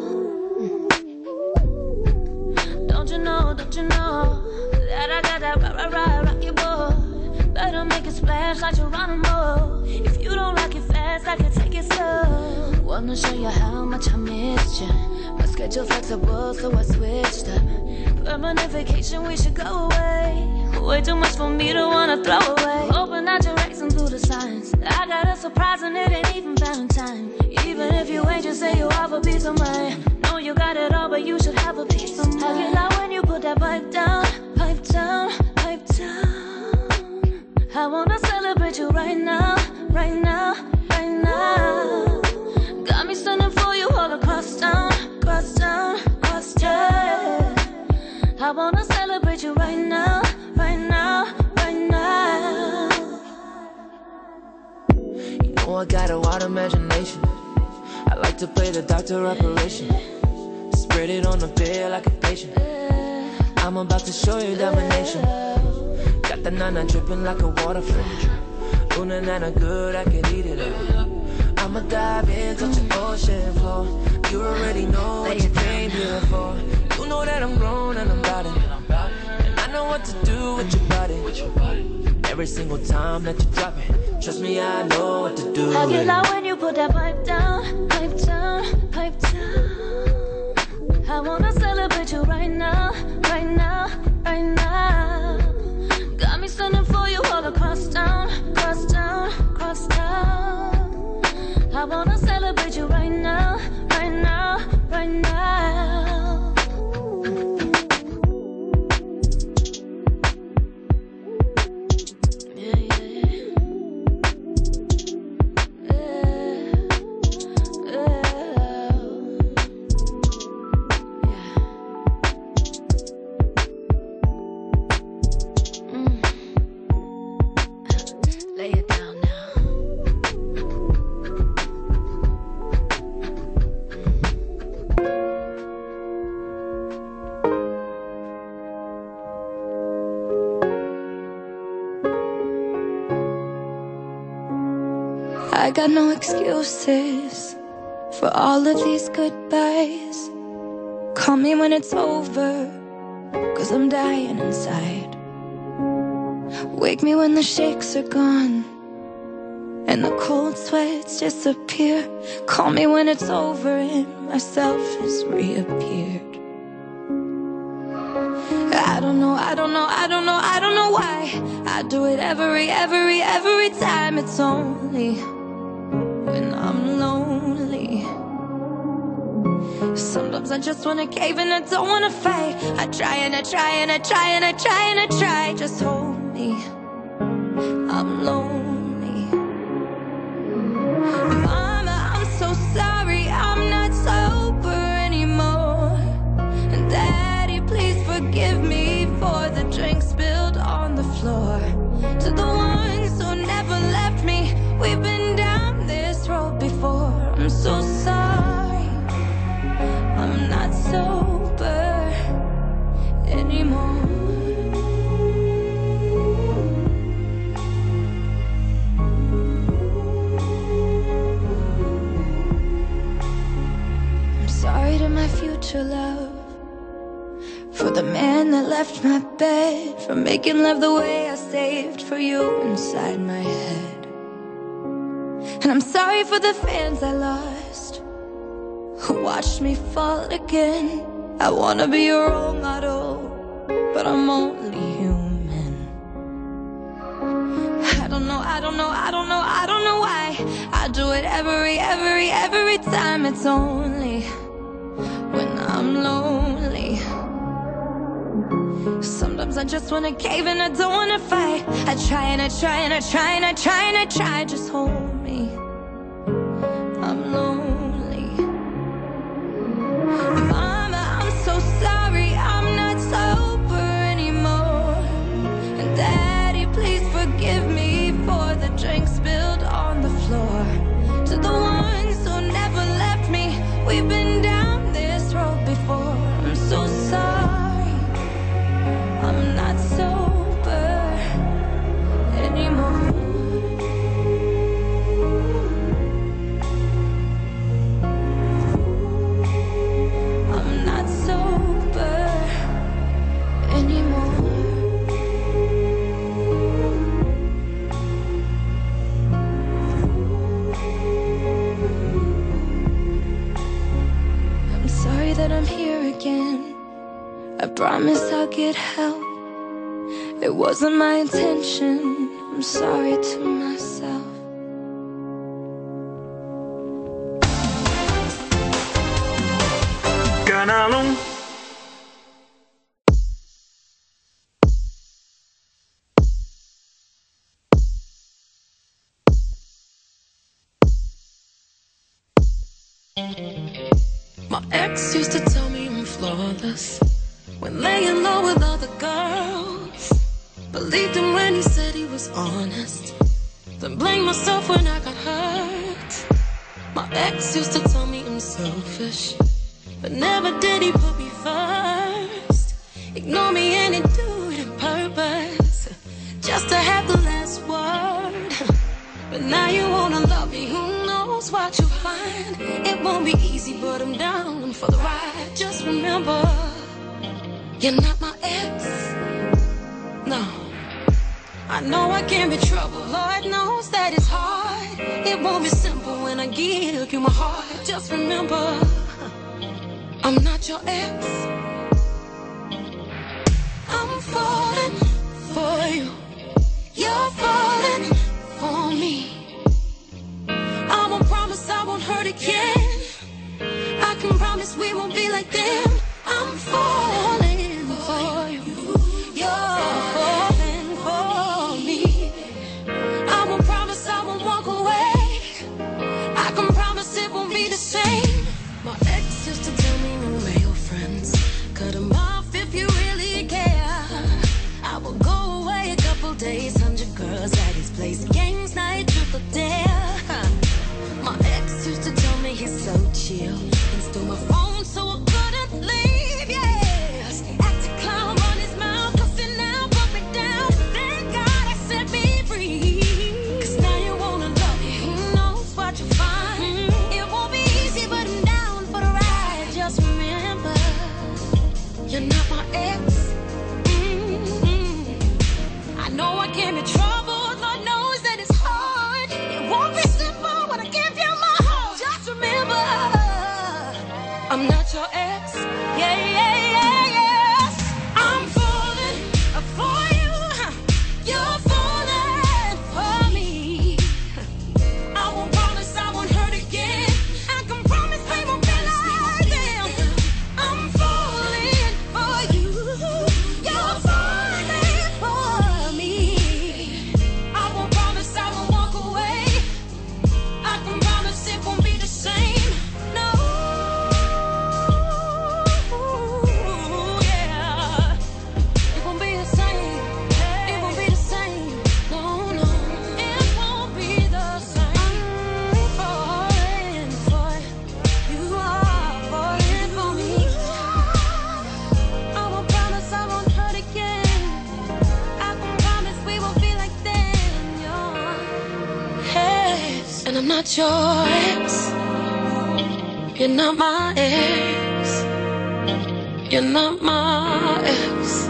Don't you know, don't you know that I got that right, right, right, rocky boy. Better make it splash like Geronimo. If you don't like it fast, I can take it slow. Wanna show you how much I missed you. My schedule flexible, so I switched up. Permanent vacation, we should go away. Way too much for me to wanna throw away. Open that you're racing through the signs. I got a surprise and it ain't even Valentine. Even if you ain't, just say you have a piece of mind. Know you got it all, but you should have a piece of mind. I get loud when you put that pipe down, pipe down, pipe down. I wanna celebrate you right now, right now, right now. Got me standing for you all across town, cross town, cross town. I wanna celebrate you right now, right now, know I got a wild imagination. I like to play the doctor operation. Spread it on the bed like a patient. I'm about to show you domination. Got the nana dripping like a waterfall. Una nana good, I can eat it up. I'ma dive in, touch the ocean floor. You already know what you came here for. You know that I'm grown and I'm about it. And I know what to do with your body. Every single time that you drop it, trust me, I know what to do. I get loud when you put that pipe down, pipe down, pipe down. I wanna celebrate you right now, right now, right now. Got me standing for you all across town, cross town, cross town. I wanna celebrate you right now, right now, right now. Yeah, yeah, yeah. Yeah, yeah. Mm. Lay it down now. I got no excuses for all of these goodbyes. Call me when it's over, 'cause I'm dying inside. Wake me when the shakes are gone and the cold sweats disappear. Call me when it's over and myself has reappeared. I don't know, I don't know, I don't know, I don't know why I do it every, every, every time. It's only when I'm lonely. Sometimes I just wanna cave and I don't wanna fight. I try and I try and I try and I try and I try. Just hold me, I'm lonely. Mama, I'm so sorry, I'm not sober anymore. And Daddy, please forgive me for the drink spilled on the floor. To the ones who never left me, we've been down this road before. I'm so sorry, I'm not sober anymore. I'm sorry to my future love, for the man that left my bed, for making love the way I saved for you inside my head. And I'm sorry for the fans I lost, who watched me fall again. I wanna be your role model, but I'm only human. I don't know, I don't know, I don't know, I don't know why I do it every, every, every time. It's only when I'm lonely. Sometimes I just wanna cave and I don't wanna fight. I try and I try and I try and I try and I try. Just hold me, I'm lonely. Mama, I'm so sorry, I'm not sober anymore. And Daddy, please forgive me for the drink spilled on the floor. To the ones who never left me, we've been down this road before. I'm so sorry, I'm not sober anymore. I'm not sober anymore. I'm sorry that I'm here again. I promise I'll get help. It wasn't my intention. I'm sorry to myself. Canalum. My ex used to tell me I'm flawless when laying low with other girls. Believed him when he said he was honest, then blamed myself when I got hurt. My ex used to tell me I'm selfish, but never did he put me first. Ignore me and he do it on purpose, just to have the last word. But now you wanna love me, who knows what you'll find. It won't be easy, but I'm down for the ride. Just remember, you're not my ex. No, I know I can be trouble, Lord knows that it's hard. It won't be simple when I give you my heart. Just remember, I'm not your ex. I'm falling for you, you're falling for me. I won't promise I won't hurt again. I can promise we won't be like them. I'm falling for you, you're falling for me. I won't promise I won't walk away. I can promise it won't be the same. My ex used to tell me no male friends, cut them off if you really care. I will go away a couple days, hundred girls at his place, games night, truth or dare. My ex used to tell me he's so chill, and stole my phone so I couldn't leave, yeah. Act a clown, run his mouth, cussing now, put me down. Thank God I set me free, cause now you wanna love me, who knows what you'll find. It won't be easy, but I'm down for the ride. Just remember, you're not my ex. Mm-hmm. I know I can be troubled, Lord knows that it's hard. It won't be simple when I give you my heart. Just remember, I'm not your ex. Yeah, yeah, yeah, yes. I'm falling for you, you're falling for me. I won't promise I won't hurt again. I can promise we won't be like them. I'm falling for you, you're falling for me. I won't promise I won't walk away. I can promise it won't be the same. No, yeah, it won't be the same. It won't be the same. No, no, it won't be the same. I'm falling for you, you are falling for me. I won't promise I won't hurt again. I can promise we won't be like them. Your ex, and I'm not your ex. You're not my ex. You're not my ex.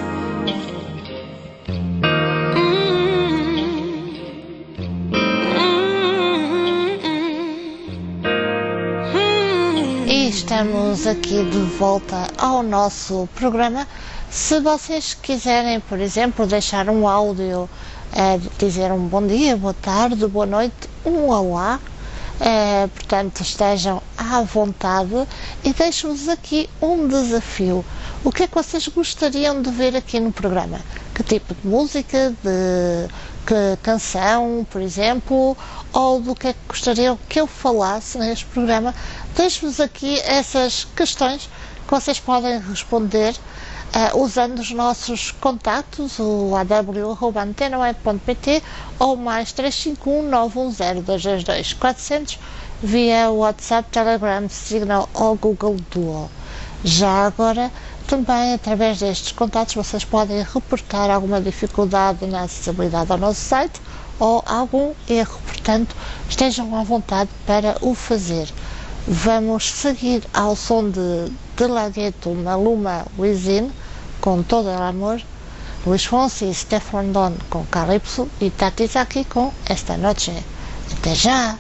E estamos aqui de volta ao nosso programa. Se vocês quiserem, por exemplo, deixar um áudio, é, dizer um bom dia, boa tarde, boa noite, um olá, é, portanto estejam à vontade e deixo-vos aqui um desafio. O que é que vocês gostariam de ver aqui no programa? Que tipo de música, de que canção, por exemplo, ou do que é que gostariam que eu falasse neste programa? Deixo-vos aqui essas questões que vocês podem responder uh, usando os nossos contactos, o a w arroba antena web ponto p t ou mais três cinco um nove um zero dois dois dois quatro zero zero via WhatsApp, Telegram, Signal ou Google Duo. Já agora, também através destes contactos vocês podem reportar alguma dificuldade na acessibilidade ao nosso site ou algum erro, portanto estejam à vontade para o fazer. Vamos seguir ao som de De La Ghetto, Maluma, Wisin com Todo el Amor, Luis Fonsi e Stefan Don com Calypso e Tati Zaki com Esta Noche. Até já!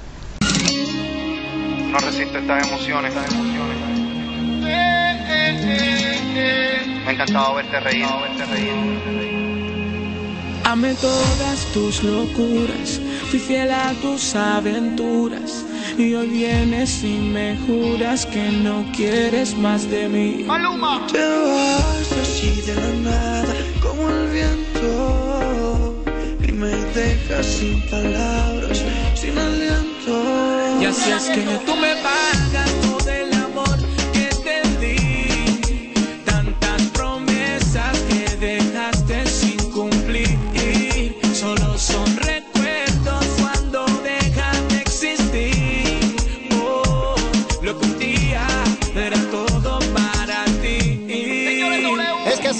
No resisto estas emociones, estas emociones. Me ha encantado verte reír, verte reír. Amé todas tus locuras, fui fiel a tus aventuras, y hoy vienes y me juras que no quieres más de mí. Maluma. Te vas así de la nada, como el viento, y me dejas sin palabras, sin aliento. Y así es que tú me pagas todo el amor que te di, tantas promesas que dejaste sin cumplir, solo son recuerdos cuando dejan de existir. Oh,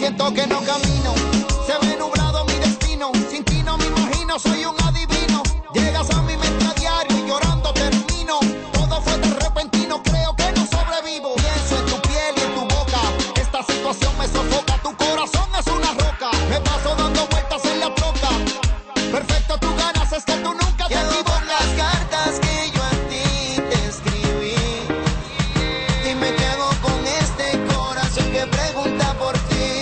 siento que no camino. Se ve nublado mi destino. Sin ti no me imagino, soy un adivino. Llegas a mi mente a diario y llorando termino. Todo fue tan repentino, creo que no sobrevivo. Pienso en tu piel y en tu boca. Esta situación me sofoca. Tu corazón es una roca. Me paso dando vueltas en la troca. Perfecto, tú ganas, es que tú nunca te equivocas. Las cartas que yo a ti te escribí y me quedo con este corazón que pregunta por ti.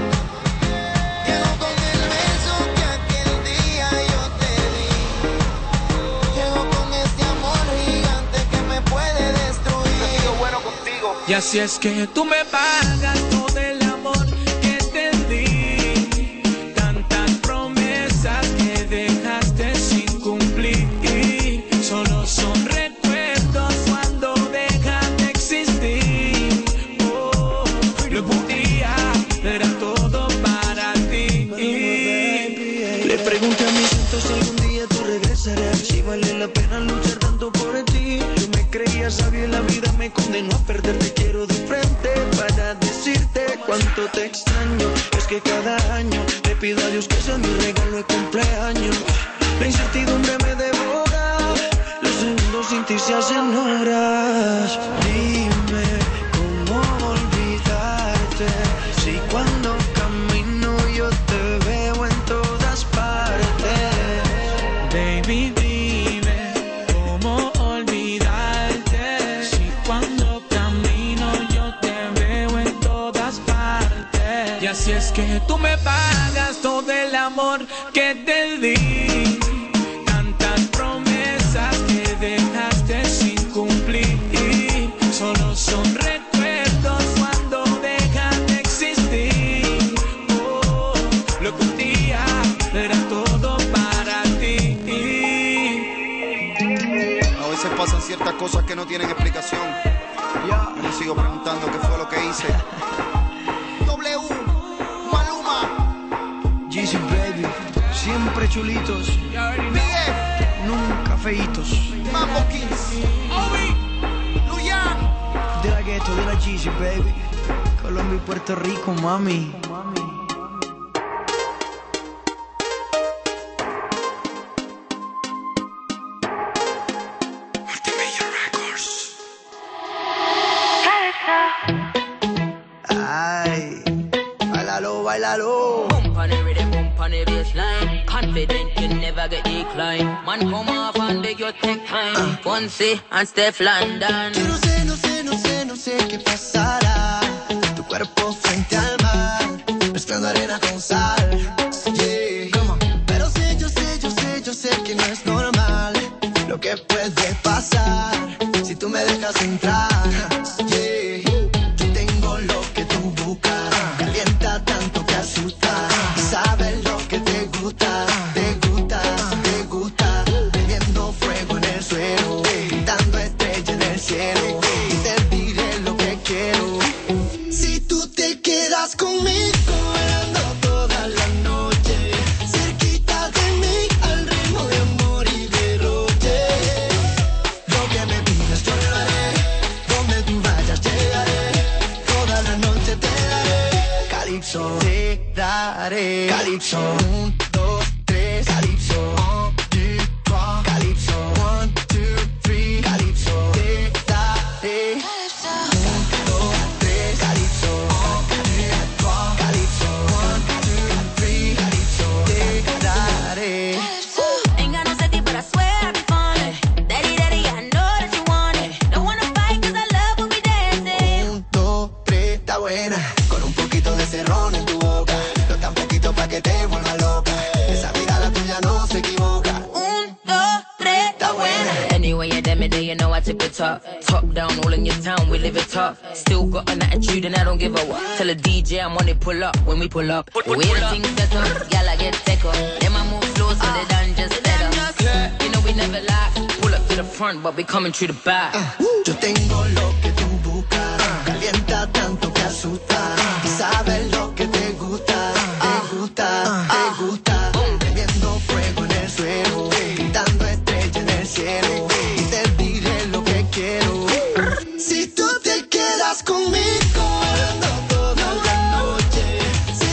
Quedo con el beso que aquel día yo te di. Quedo con este amor gigante que me puede destruir. He sido bueno contigo. Y así es que tú me pagas todo el amor que te di. Tantas promesas que dejaste sin cumplir. Solo son recuerdos cuando dejan de existir. Oh, lo podía, era todo para ti. Le pregunté a mis cientos si algún día tú regresarás. Si vale la pena luchar tanto por ti. Yo me creía sabio y la vida me condenó a perderte. Quiero de frente para decirte cuánto te extraño. Es que cada año le pido a Dios que sea mi regalo de cumpleaños. La incertidumbre me devora. Los segundos sin ti se hacen horas. Dime cómo olvidarte. Si cuando camino yo te veo en todas partes. Baby, dime cómo olvidarte. Si cuando camino yo te veo en todas partes. Y así es que tú me pagas todo el amor que te di. Tantas promesas que dejaste sin cumplir. Solo son recuerdos cuando dejan de existir. Oh, lo que un día era todo para ti. A veces pasan ciertas cosas que no tienen explicación. Yo me sigo preguntando qué fue lo que hice. W, Maluma, Jeezy baby, siempre chulitos. B F, Nunca feitos. Mambo Kings, Luyan. De la gueto, de la Jeezy baby. Colombia y Puerto Rico, mami. Ay, bailalo, bailalo. Bump on the rhythm, bump on the bassline. Confident you never get decline. Man come off and beg your take time. Fonse and Steph London. Yo no sé, no sé, no sé, no sé qué pasará. Tu cuerpo frente al mar, mezclando arena con sal. Yeah. Pero sé, yo sé, yo sé, yo sé que no es normal lo que puede pasar si tú me dejas entrar. Yeah. Yo tengo lo que tú buscas, calienta tanto que asusta. Sabes lo que te gusta, te gusta, te gusta. Viendo fuego en el suelo, dando estrella en el cielo. Y te diré lo que quiero. Si tú te quedas conmigo, bailando toda la noche, cerquita de mí, al ritmo de amor y derroche. Lo que me pidas yo lo haré, donde tú vayas llegaré, toda la noche te daré. Calypso, te daré. Calypso, un, dos, tres. Calypso, un, two, trois. Calypso, one, two, three. Calypso, te daré. Un, dos, tres. Calypso, un, two, trois. Calypso, one, two, three. Calypso, te daré. Ain't got no safety, but I swear I be falling. Daddy, daddy, I know that you want it. Don't wanna fight, cause I love when we dancing. Un, dos, tres, está buena. Con un poquito de cerrón en tu boca. No tan poquito pa' que te vuelva loca. Esa mirada tuya no se equivoca. Un, dos, tres, Está buena. Anyway, you damn it, you know I tip it top. Top down, all in your town, we live it tough. Still got an attitude and I don't give a what. Tell a D J I'm on it, pull up when we pull up. The way the things set up, y'all I get take up. Then I move slow so they done just set up. You know we never lie. Pull up to the front, but we coming through the back. Yo tengo lo que tú buscas, calienta tanto que asusta. Y sabes lo que te gusta, te gusta, te gusta. Viendo fuego en el suelo, dando estrella en el cielo. Y te diré lo que quiero. Si tú te quedas conmigo, bailando toda la noche,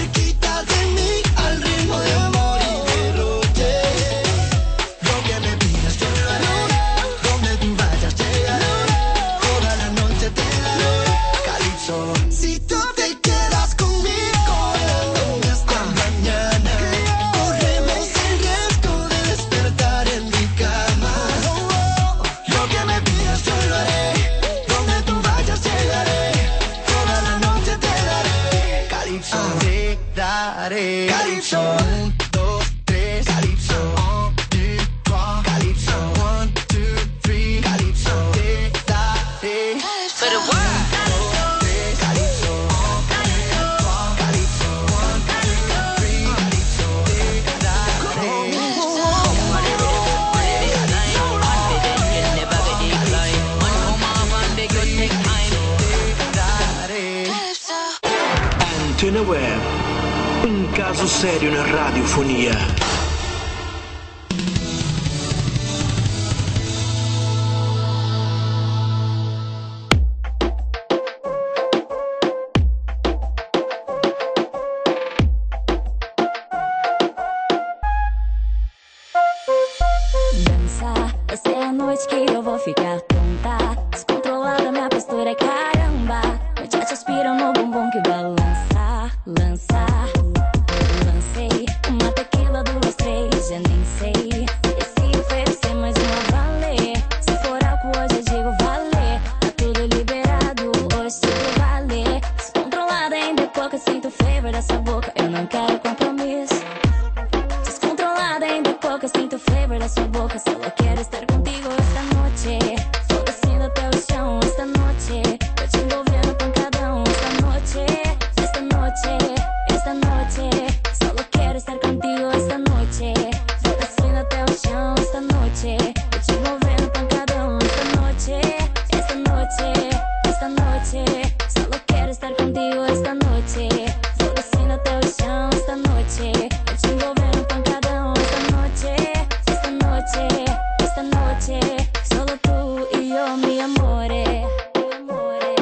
dare. Calypso. Un, dos, tres, calypso. Un, deux, trois, calypso. One, two, three, calypso. Te daré. For the world. Antena Web, un caso serio na radiofonia. Dança, essa é a noite que eu vou ficar tonta. Descontrolada, minha postura é caramba. Muchachos aspiram no bumbum que balança, lança. Lancei uma tequila, duas, três, já nem sei. E se oferecer mais uma valer? Se for álcool hoje eu digo valer. Tá tudo liberado, hoje tudo valer. Descontrolada ainda é pouca, sinto o flavor dessa boca. Eu não quero compromisso. Descontrolada ainda é pouca, sinto o flavor da sua boca. Só quero estar contigo esta noite. Vou descendo até o chão esta noite. Vou te envolver no pancadão esta noite. Esta noite, esta noite. Só quero estar contigo esta noite. Vou descendo até o chão esta noite. Vou te envolver no pancadão esta noite. Esta noite, esta noite. Só quero estar contigo esta noite. Vou descendo até o chão esta noite. Vou te envolver no pancadão esta noche, esta noche, esta noche, solo tú y yo, mi amore, mi amore.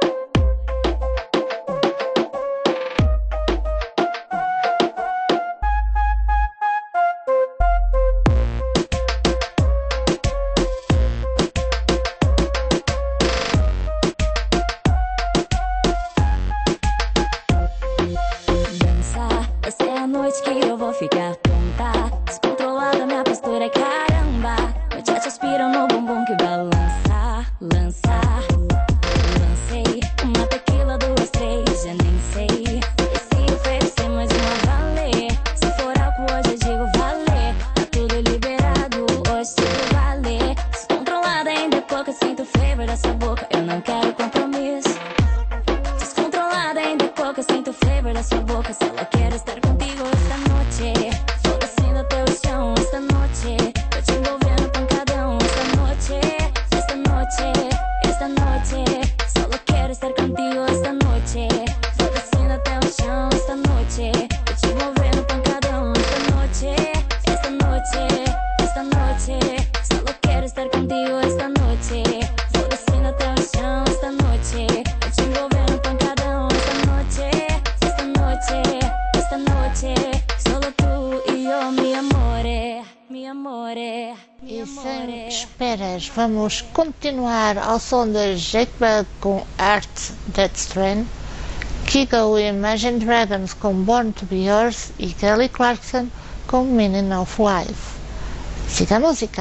Dança, essa é a noite que eu vou ficar tonta. Descontrolada, minha postura é caramba. Muchachos aspiram no bumbum que balança, lança. Lancei uma tequila, duas, três, já nem sei. E se oferecer mais uma valer? Se for álcool hoje eu digo valer. Tá tudo liberado, hoje tudo valer. Descontrolada ainda é pouca, sinto o flavor da sua boca. Eu não quero compromisso. Descontrolada ainda é pouca, sinto o flavor da sua boca. Só quero estar contigo esta noite. Vou descendo até o chão esta noite. Vou te envolver no pancadão esta noite. Esta noite, esta noite. Só quero estar contigo esta noite. Vou descendo até o chão esta noite. Vou te envolver no pancadão esta noite. Esta noite, esta noite. Só quero estar contigo esta noite. Vou descendo até o chão esta noite. Vou te envolver no pancadão esta noite. Esta noche, esta noche, solo tú y yo, mi amore, mi amore, mi E sem amore. esperas, vamos continuar ao som de Jake Bugg com Art That's Trend, Kygo e Imagine Dragons com Born to Be Yours e Kelly Clarkson com Meaning of Life. Siga a música.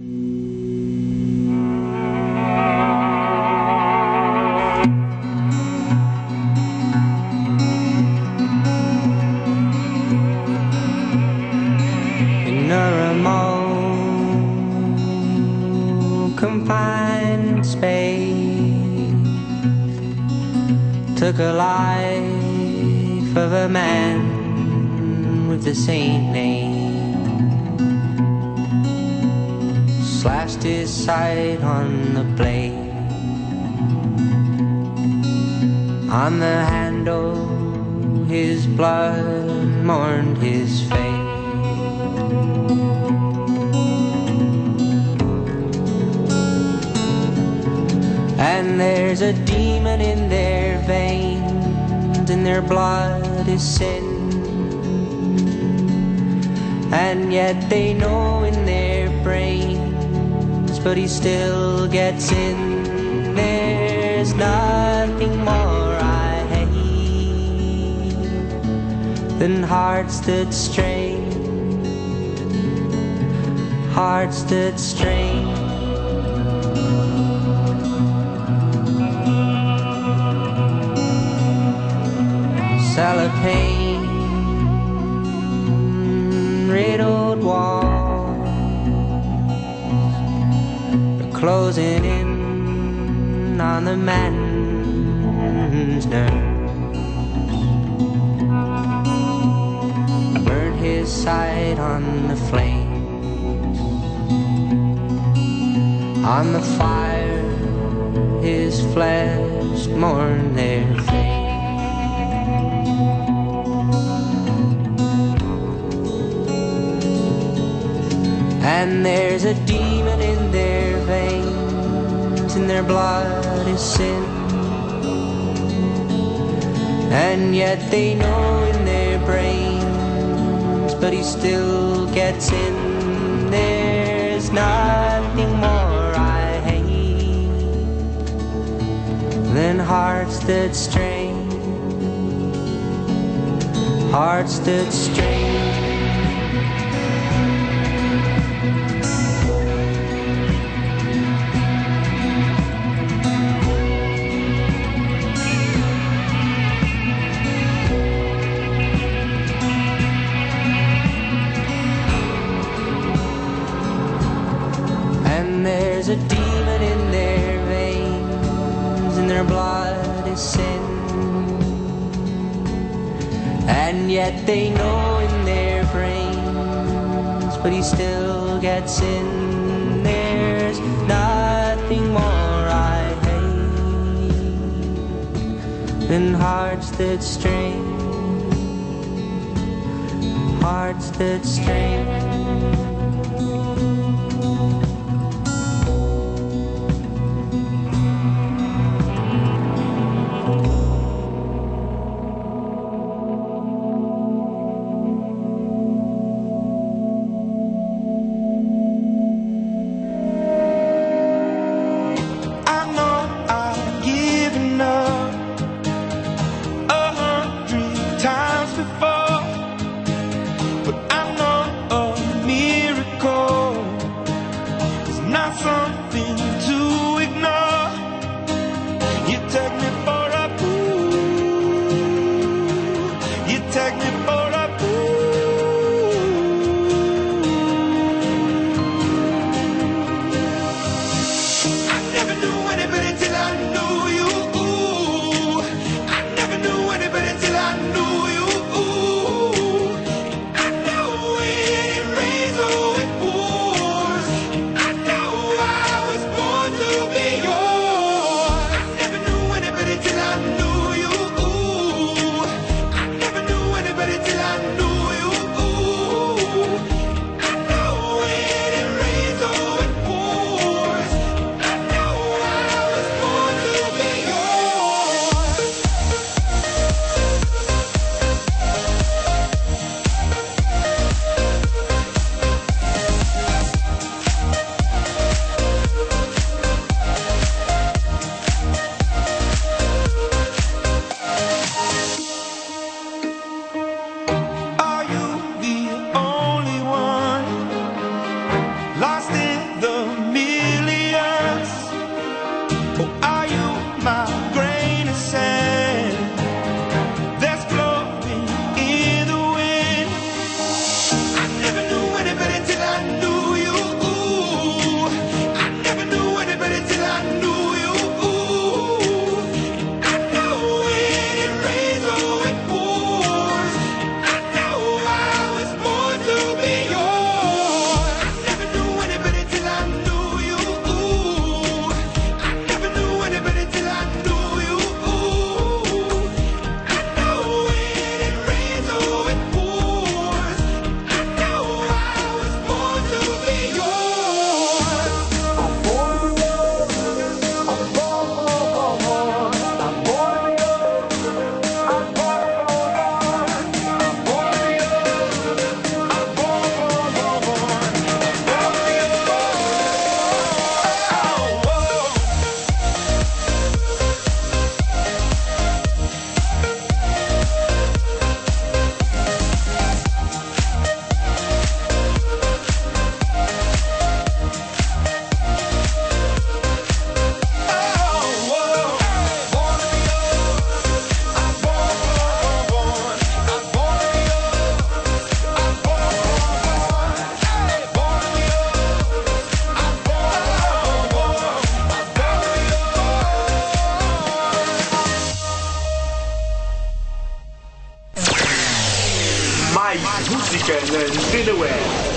In a remote, confined space, took a life of a man with the same name, slashed his side on the blade, on the handle his blood mourned his fate. And there's a demon in their veins, and their blood is sin. And yet they know in their brains, but he still gets in. There's nothing more I hate than hearts that strain, hearts that strain. Cellophane riddled wall are closing in on the man's nerve. I burned his sight on the flames, on the fire his flesh mourned their fate. And there's a demon in their veins, and their blood is sin. And yet they know in their brains, but he still gets in. There's nothing more I hate than hearts that strain, hearts that strain. There's a demon in their veins, and their blood is sin. And yet they know in their brains, but he still gets in. There's nothing more I hate than hearts that strain, hearts that strain. Times before, but I know a million mais música na Antena Web.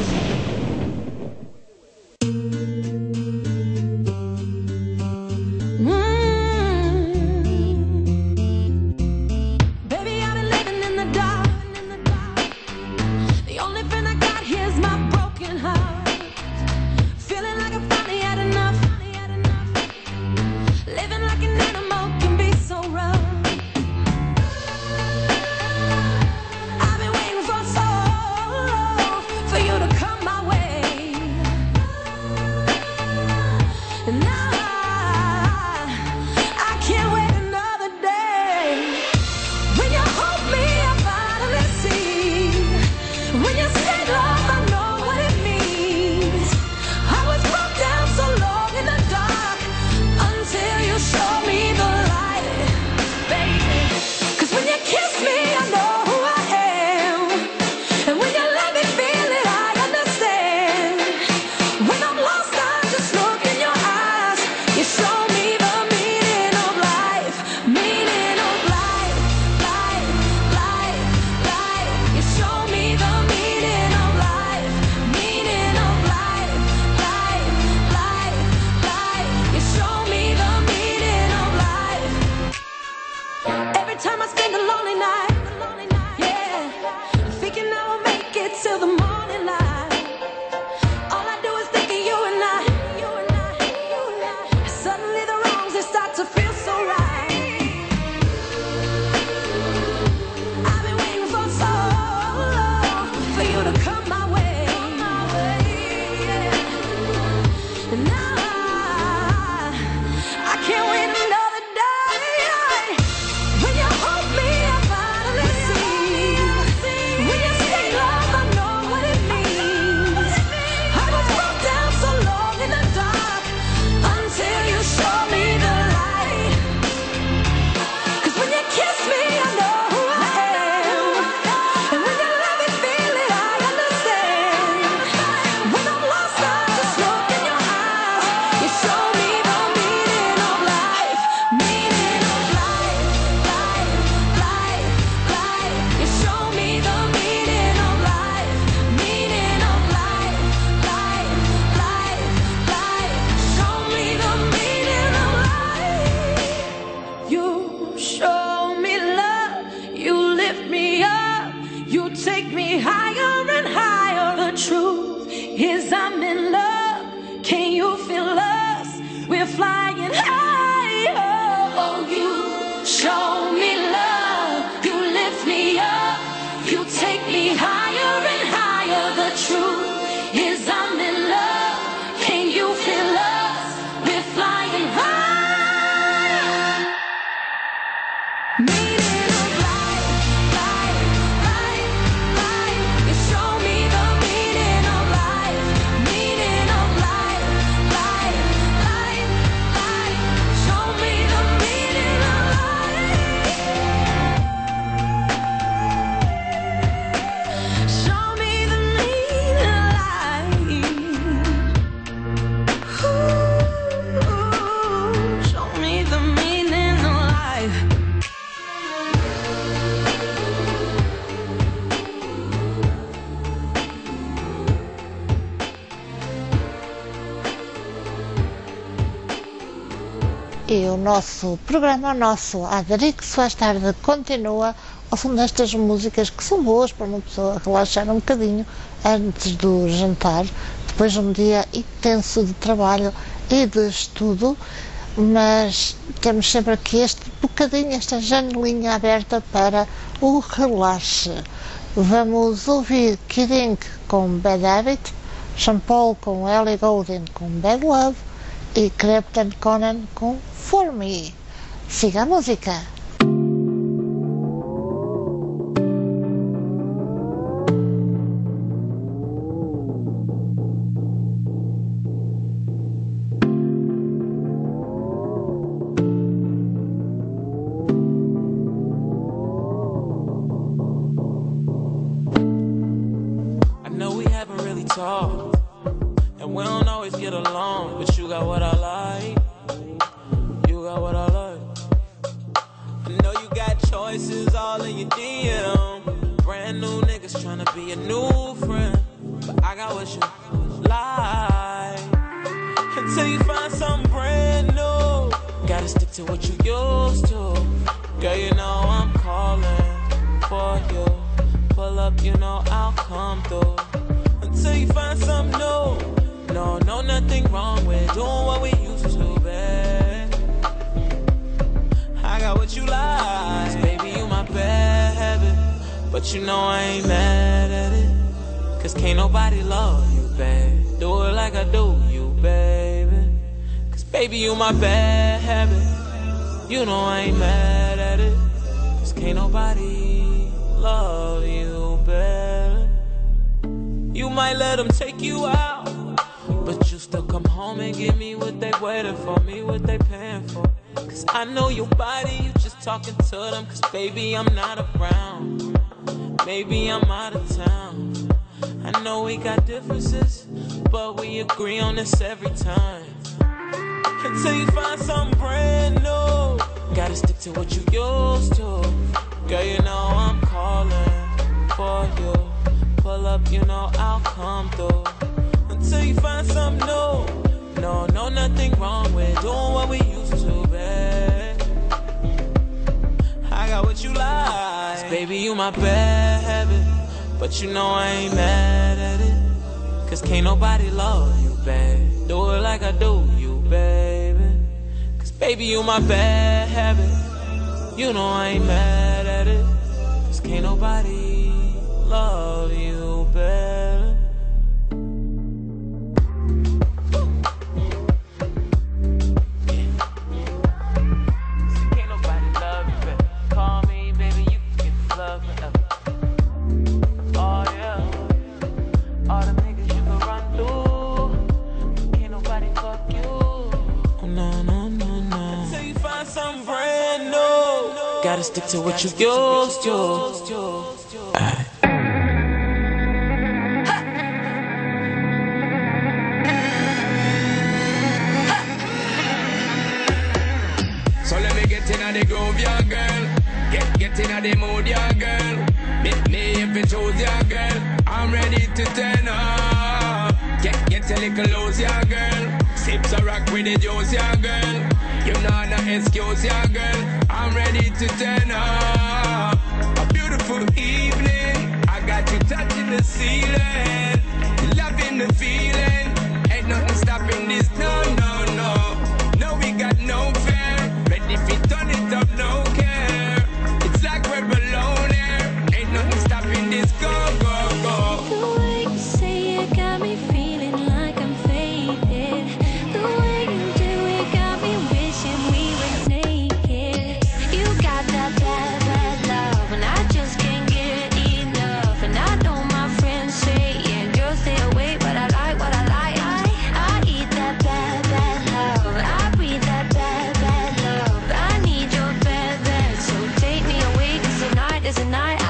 E o nosso programa, o nosso Aderix Faz Tarde continua ao som destas músicas que são boas para uma pessoa relaxar um bocadinho antes do jantar, depois de um dia intenso de trabalho e de estudo, mas temos sempre aqui este bocadinho, esta janelinha aberta para o relaxe. Vamos ouvir Kid Ink com Bad Habit, Sean Paul com Ellie Goulding com Bad Love e Clapton Conan com For Me. Siga a música. I know we haven't really talked, and we don't always get along, but you got what I like. You got what I like. I know you got choices all in your D M. Brand new nigga to what you used to. Girl, you know I'm calling for you. Pull up, you know I'll come through. Until you find something new. No, no, nothing wrong with doing what we used to, babe. I got what you like, baby, you my bad habit. But you know I ain't mad at it. Cause can't nobody love you, babe. Do it like I do you, baby. Cause baby, you my bad habit. You know I ain't mad at it. Cause can't nobody love you, baby. You might let them take you out, but you still come home and give me what they waiting for, me what they paying for. Cause I know your body, you just talking to them. Cause baby, I'm not around. Maybe I'm out of town. I know we got differences, but we agree on this every time. Until you find something brand new. Gotta stick to what you used to. Girl, you know I'm calling for you. Pull up, you know I'll come through. Until you find something new. No, no, nothing wrong with doing what we used to, babe. I got what you like, baby, you my bad habit. But you know I ain't mad at it. Cause can't nobody love you, babe. Do it like I do you, baby. Cause baby, you my bad habit. You know I ain't mad at it. Cause can't nobody love you, baby. Gotta stick to what you used to. Alright. So let me get in the groove, yeah, girl. Get, get in the mood, yeah, girl. Meet me if you choose, yeah, girl. I'm ready to turn up. Get, get a little loose, yeah, girl. Sips a rock with the juice, yeah, girl. You know no excuse, yeah, girl. I'm ready to turn up. A beautiful evening. I got you touching the ceiling. Loving the feeling. Ain't nothing stopping this, no, no, no. No, we got no fear. Ready if you turn it up, no care. It's like we're alone here. Ain't nothing stopping this, go, go, go. The way you say it got me feeling like I'm faded. The way you do it got me wishing we were naked. You got that bad, bad love, and I just can't get enough. And I know my friends say, yeah, girls stay away, but I like what I like. I, I eat that bad, bad love. I breathe that bad, bad love. I need your bad, bad. So take me away, cause tonight is a night I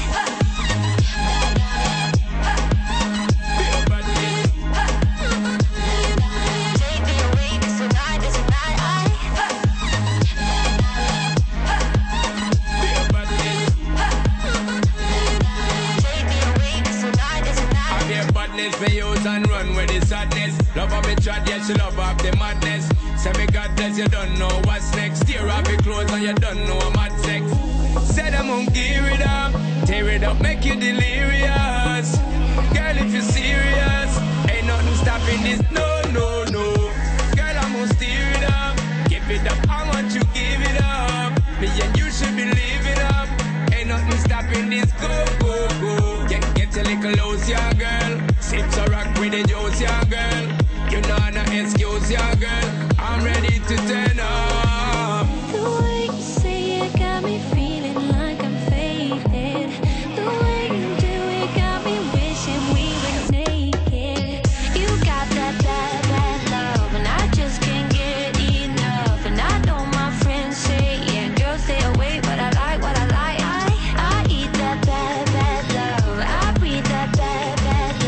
Me use and run with the sadness. Love of me chat, yes, she love of the madness. Say me God bless, you don't know what's next. Tear off your clothes and you don't know mad sex. Said I'm gonna gear it up, tear it up, make you delirious. Girl, if you're serious, ain't nothing stopping this, no, no, no. Girl, I'm gonna steer it up, give it up, I want you give it up. Me and you should believe it up. Ain't nothing stopping this, go, go, go. Get, get a little loose, yeah, girl. Sips a rock with the juice, yeah, girl. You know no excuse, yeah, girl. I'm ready to turn up. The way you say it got me feeling like I'm faded. The way you do it got me wishing we were naked. You got that bad, bad love, and I just can't get enough. And I know my friends say, yeah, girls stay away, but I like what I like. I, I eat that bad, bad love. I breathe that bad, bad love.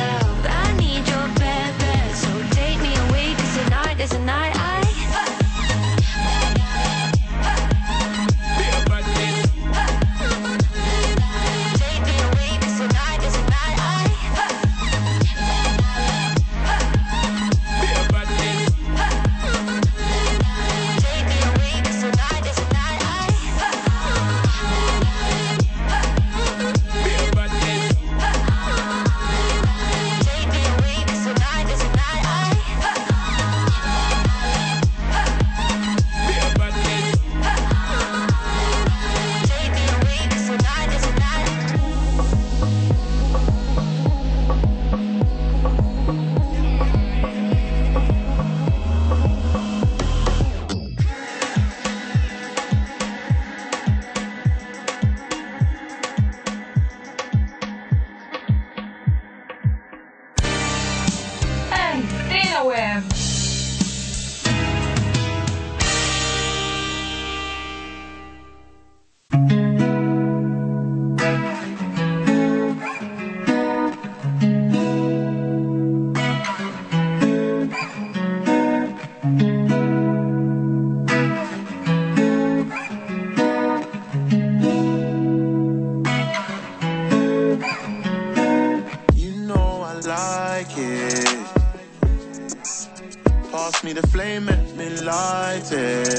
me the flame, make me light it.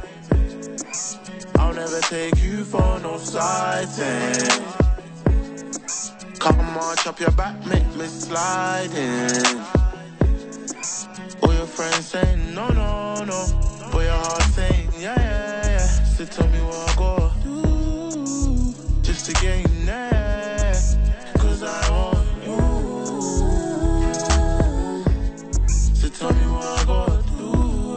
I'll never take you for no sighting. Come on, chop your back, make me slide in. All your friends saying no, no, no, but your heart saying yeah, yeah, yeah. So tell me what I gotta do just to get in there, cause I want you. So tell me what I gotta do.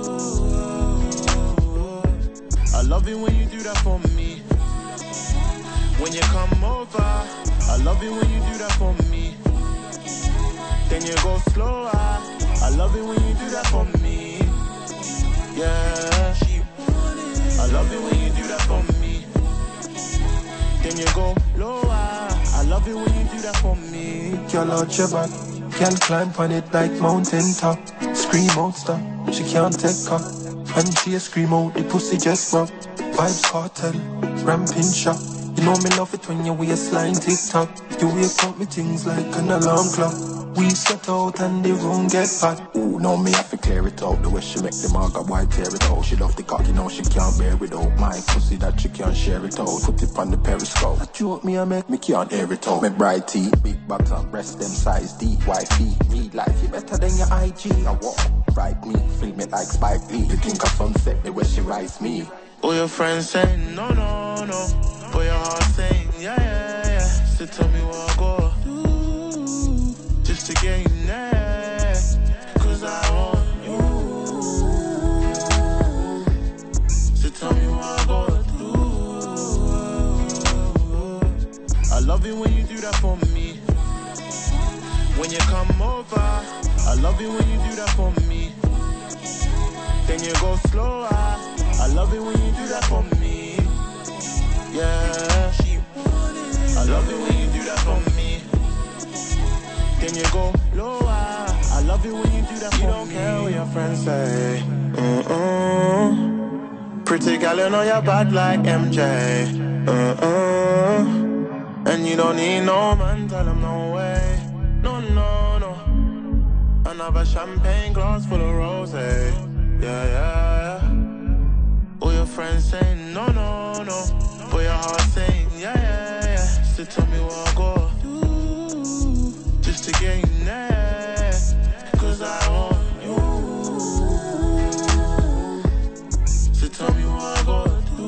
I love it when you do that for me. When you come over, I love it when you do that for me. Then you go slower. I love it when you do that for me. Yeah. I love it when you do that for me. Then you go lower. I love it when you do that for me. Girl out your back, can climb on it like mountain top. Scream out stop, she can't take her. And she a scream out, the pussy just rock. Vibes cartel, ramping shot. You know me love it when your waistline tick-tock. You wake up me things like an alarm clock. We set out and the room get hot. Ooh, no, me have to clear it out. The way she make the marga white tear it out. She love the cock, you know she can't bear it out. My pussy that she can't share it out. Put it on the periscope. That joke me, I make me can't air it out. Me bright teeth, big bottom, breast them size D, wifey. Read life, you better than your I G. I walk, ride me, free me like Spike Lee. You think of sunset, the way she rise me. All your friends saying no, no, no, but your heart saying yeah, yeah, yeah. So tell me what I gotta do just to get in there, cause I want you. So tell me what I gotta do. I love it when you do that for me. When you come over, I love it when you do that for me. Then you go slower. I love it when you do that for me. Yeah. I love it when you do that for me. Then you go lower. I love it when you do that for me. You don't care what your friends say. Uh-uh. Pretty gal, you know you're bad like M J. Uh-uh. And you don't need no man, tell him no way. No, no, no. Another champagne glass full of rosé. Yeah, yeah, yeah. All your friends saying no, no, no, but your heart saying yeah, yeah, yeah. So tell me what I gotta do just to get in there, cause I want you. So tell me what I gotta do.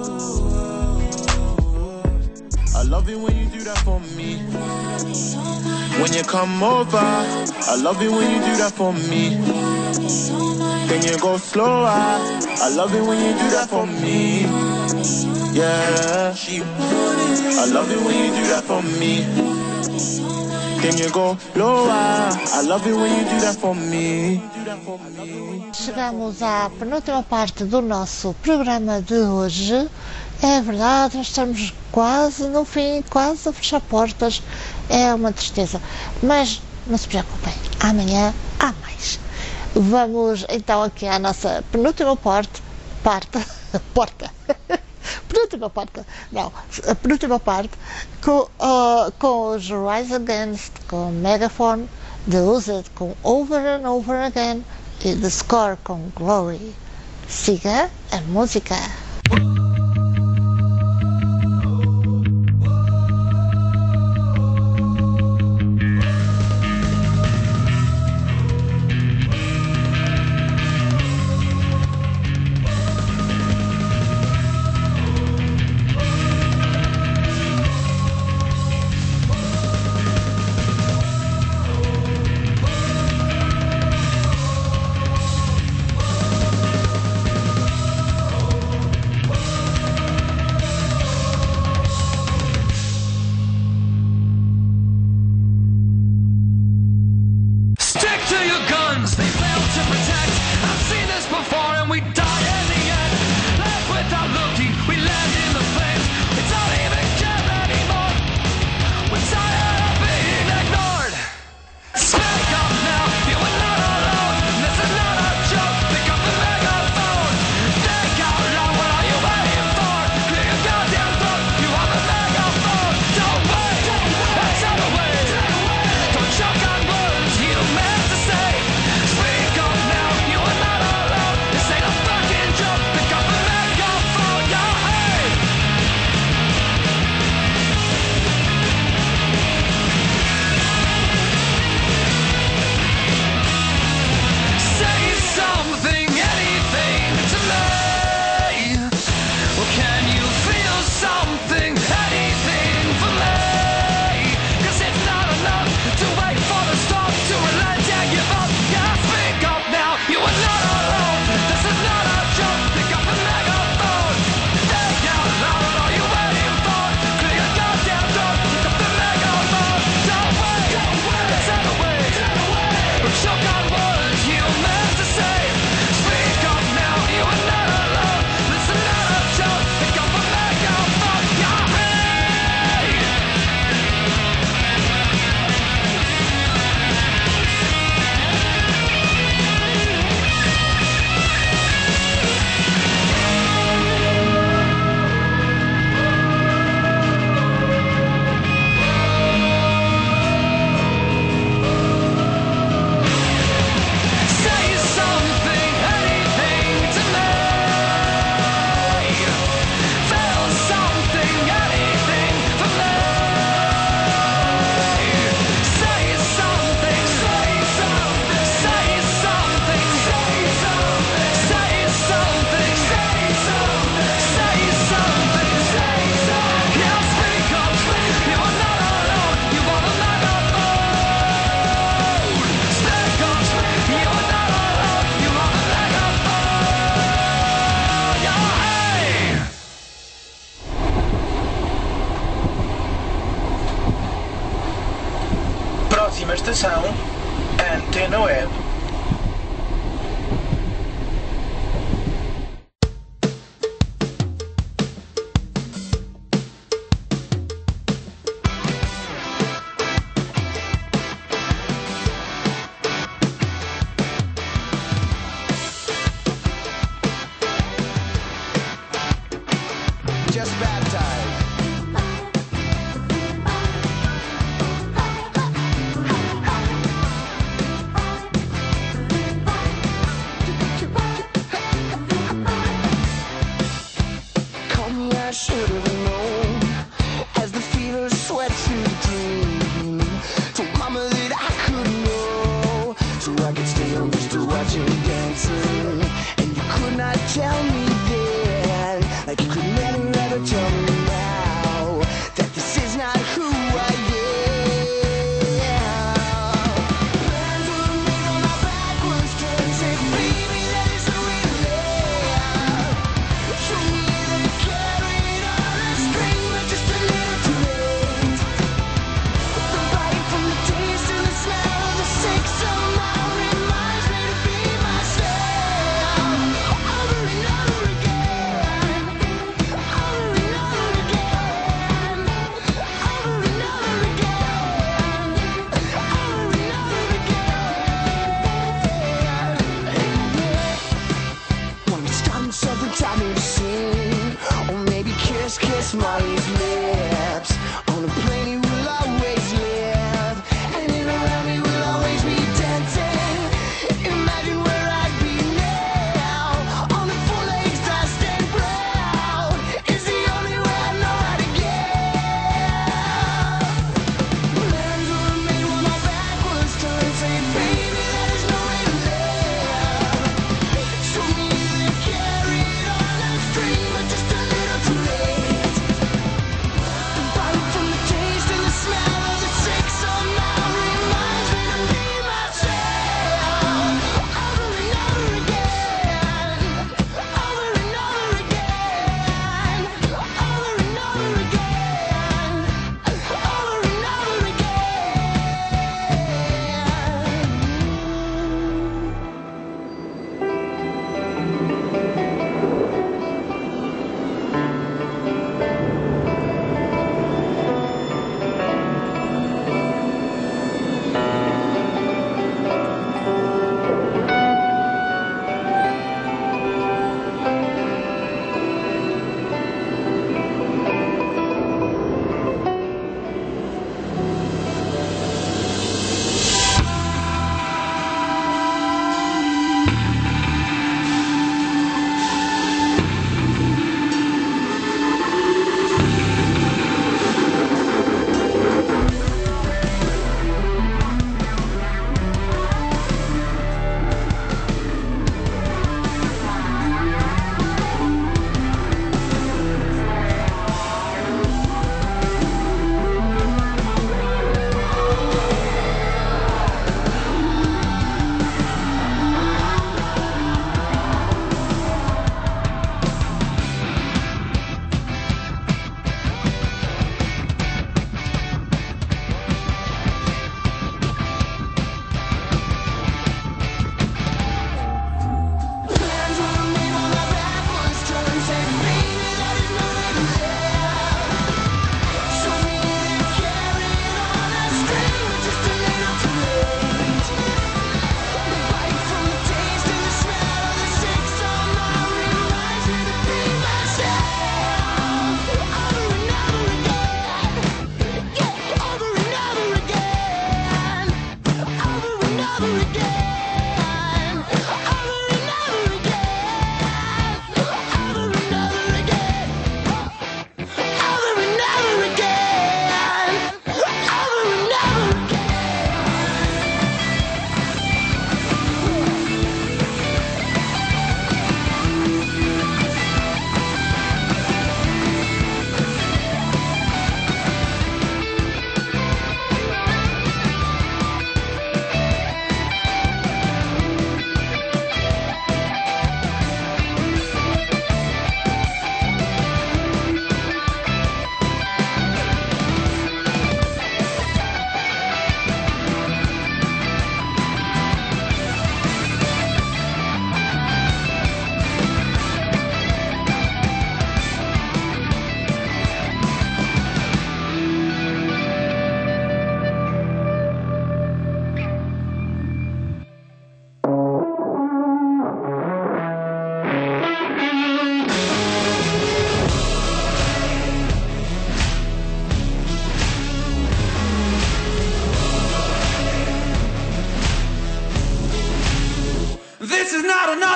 I love it when you do that for me. When you come over, I love it when you do that for me. Then you go slower. I love it when you do that for me. Yeah. I love it when you do that for me. Then you go lower. I love it when you do that for me. Chegamos à penúltima parte do nosso programa de hoje. É verdade, estamos quase no fim, quase a fechar portas. É uma tristeza. Mas não se preocupem, amanhã há mais. Vamos então aqui à nossa penúltima parte, parte, porta, penúltima parte, não, a penúltima parte, com, uh, com os Rise Against, com Megaphone, The Used com Over and Over Again e The Score com Glory. Siga a música. estação Antena Web. Just baptized.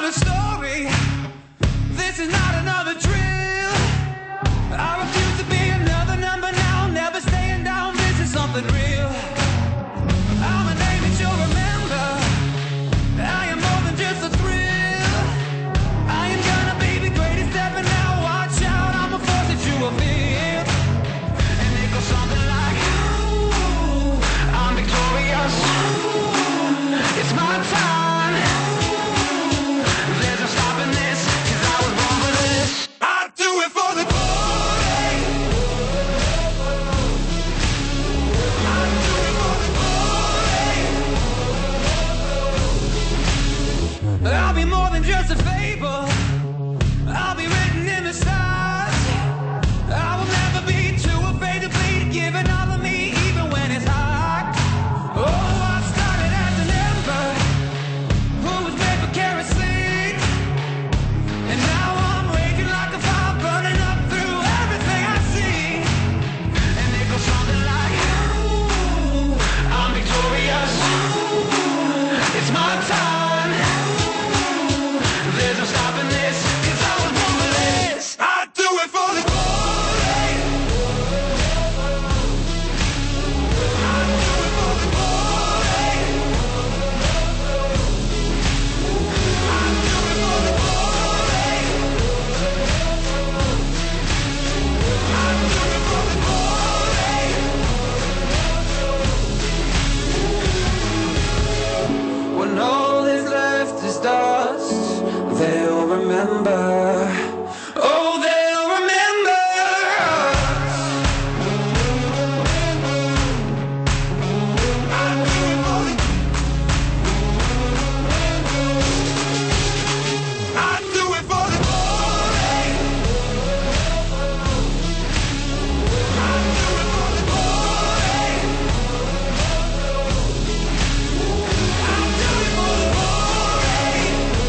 not a story. This is not another drill. I refuse to be another number now. Never staying down. This is something real. I'm a name that you'll remember. I am more than just a thrill. I am gonna be the greatest ever now. Watch out, I'm a force that you will feel. And it goes something like, ooh, I'm victorious. It's my time. There's no stopping this, 'cause I was born for this. I do it for the glory. I do it for the glory. I'll be more than just a fable. I'll be written in the stars. I will never be too afraid to bleed, giving all of me even when it's hard. Oh, I started as an ember who was made for kerosene, and now I'm raging like a fire, burning up through everything I see. And it goes something like, ooh, I'm victorious. It's my time. There's no stopping this, 'cause I was born for this. I do it for the glory. I do it for the glory. I do it for the glory. I do it for the glory. When all is left is dust, they'll remember. Oh, they'll remember. I do it for the. I do it for the glory. I do it for the glory. I do it for the glory.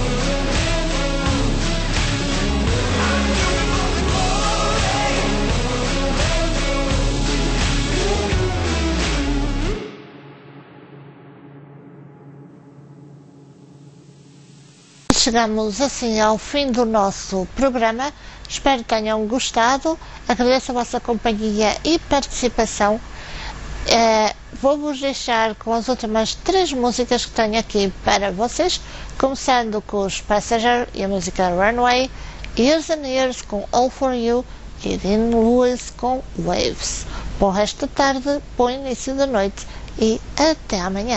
Chegamos assim ao fim do nosso programa. Espero que tenham gostado. Agradeço a vossa companhia e participação. Eh, Vou-vos deixar com as últimas três músicas que tenho aqui para vocês, começando com os Passenger e a música Runway, Years and Years com All For You e Dean Lewis com Waves. Bom resto da tarde, bom início da noite e até amanhã.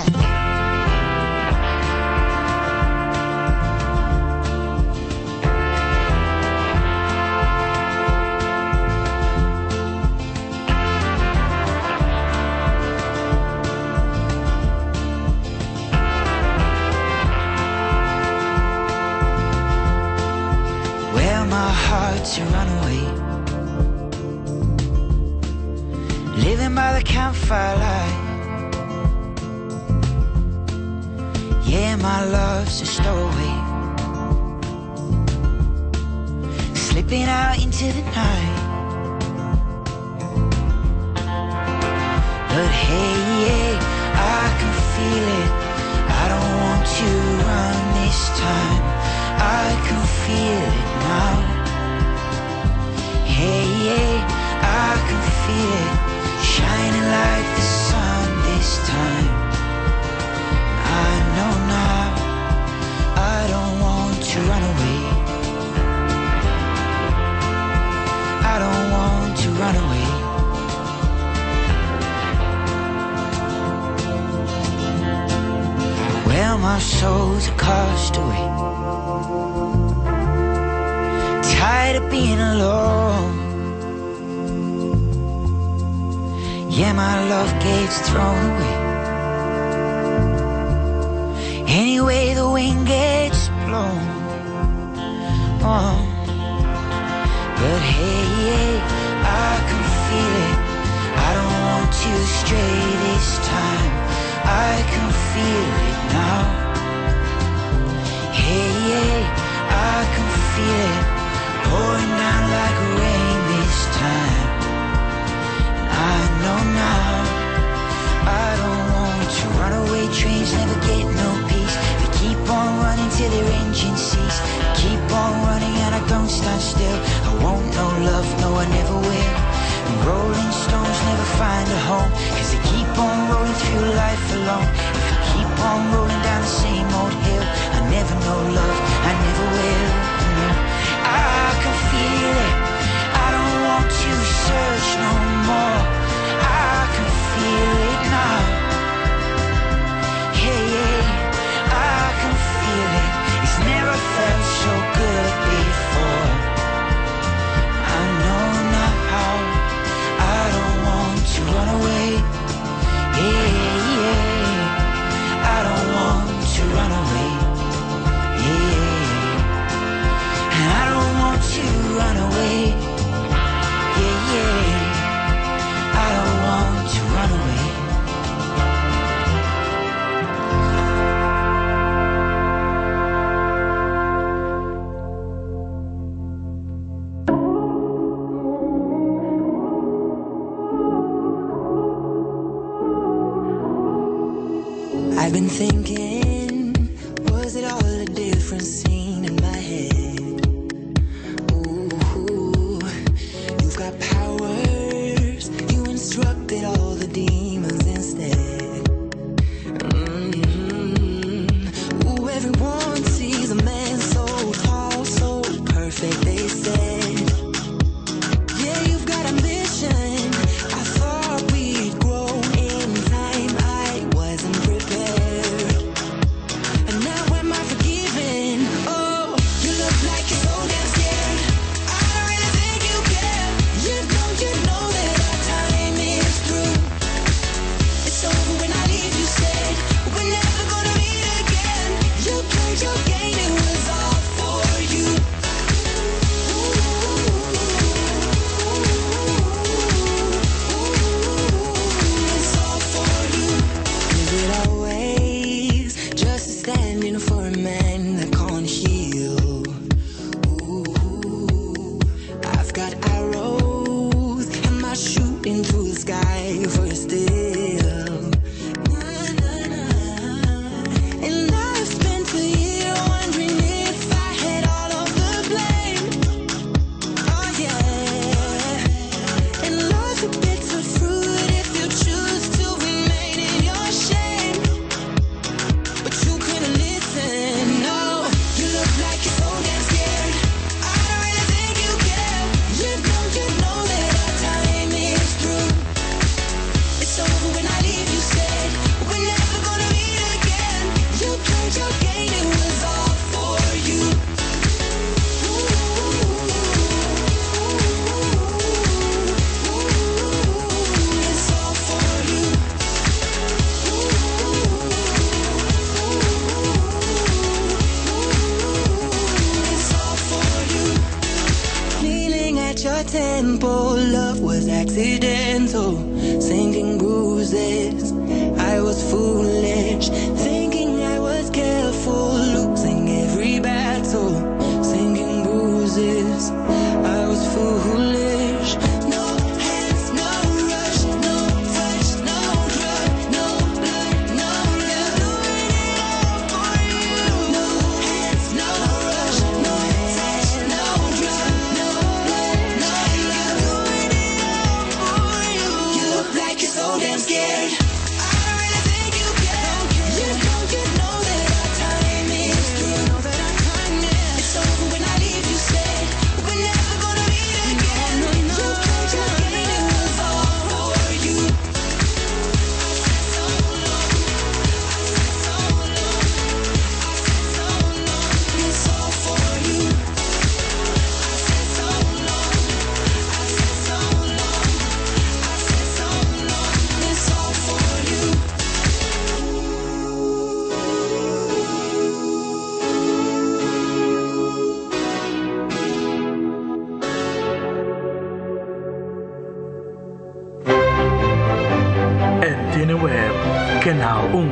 Well, my heart's a runaway, living by the campfire light. Yeah, my love's a stowaway, slipping out into the night. But hey, yeah, I can feel it. I don't want to run this time. I can feel it now. Hey, yeah, I can feel it, shining like the sun this time. I know now, I don't want to run away. I don't want to run away. Well, my soul's a castaway, tired of being alone. Yeah, my love gets thrown away. Anyway, the wind gets blown. Oh. But hey, yeah, I can feel it. I don't want to stray this time. I can feel it now. Hey, yeah, I can feel it, pouring down like rain this time. I know now, I don't want to run away. Trains never get no peace. We keep on running till till their engine cease. Keep on running and I don't stand still. I won't no love, no I never will. And rolling stones never find a home, cause they keep on rolling through life alone. If I keep on rolling down the same old hill, I never know love, I never will. No. I can feel it, I don't want to search no more. I can feel it now. Yeah, yeah, I can feel it. It's never felt so good before. I know now I don't want to run away. Yeah, yeah, I don't want to run away. Yeah, and I don't want to run away. Yeah, yeah, I don't want to run away. I've been thinking, was it all a different scene in my head? Ooh, you've got powers, you instructed all the demons instead. Mm-hmm. Ooh, everyone sees a man so tall, so perfect, they said. Yeah, you've got ambition, I thought we'd grow in time, I wasn't prepared. And now am I forgiven? Oh, you look like you're so damn scared. I don't really think you care. You don't, you know that our time is through. It's over when I leave, you said. We're never gonna meet again. You played your game, it was all for you. It's all for you. Is it always just standing for a man that can't heal? Ooh, I've got arrows, am I shooting through the sky for a steal? And I've spent a year wondering if I had all of the blame. Oh yeah, and life's a bitter fruit if you choose to remain in your shame. But you couldn't listen, no. You look like you're so damn scared. I don't really think you care. You don't, you know that our time is through. It's over when I leave, you said. We're never gonna meet again. You played your game, it was all for you. It's all for you. It's all for you. Kneeling at your temple, love was accidental. Sinking bruises, I was foolish. Thinking I was careful, losing every battle. Sinking bruises, I was foolish. No hands, no rush, no touch, no drug, no blood, no love. Doing it all for you. No hands, no rush, no touch, no drug, no blood, no love. Doing it all for you. You look like you're so damn scared. I don't really think you care. You don't, you know that our time is through. It's over when I leave, you said. We're never gonna meet again. You played your game, it was all for you. I said so long. I said so long. I said so long. It's all for you. I said so long. I said so long. I said so long. It's all for you. Él tiene web, Genau Un.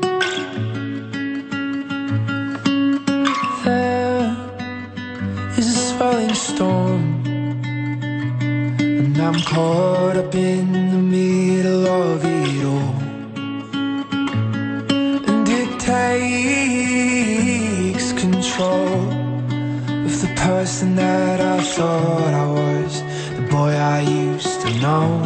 There is a takes control of the person that I thought I was, the boy I used to know.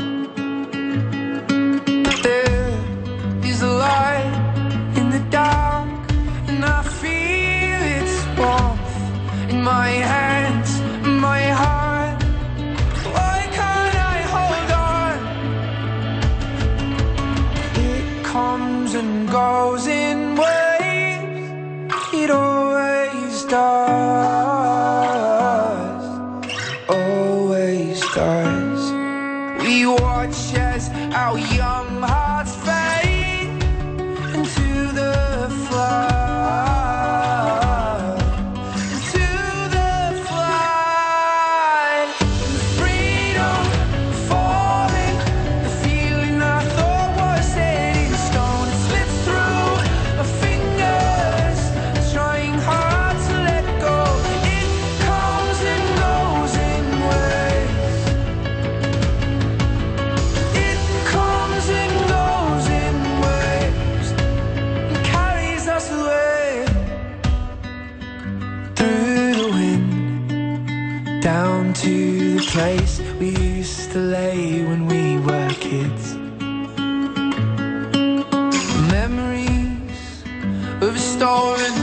There is a light in the dark, and I feel its warmth in my hands, my heart. Why can't I hold on? It comes and goes in waves, it always does, always does. We watch as our young hearts fade into the flood, into the flood. The freedom falling, the feeling I thought was set in stone, it slips through my fingers, trying hard to let go. It comes and goes in waves, it comes and goes in waves, and carries us away through the wind, down to the place we used to lay when we were kids. Memories of a stolen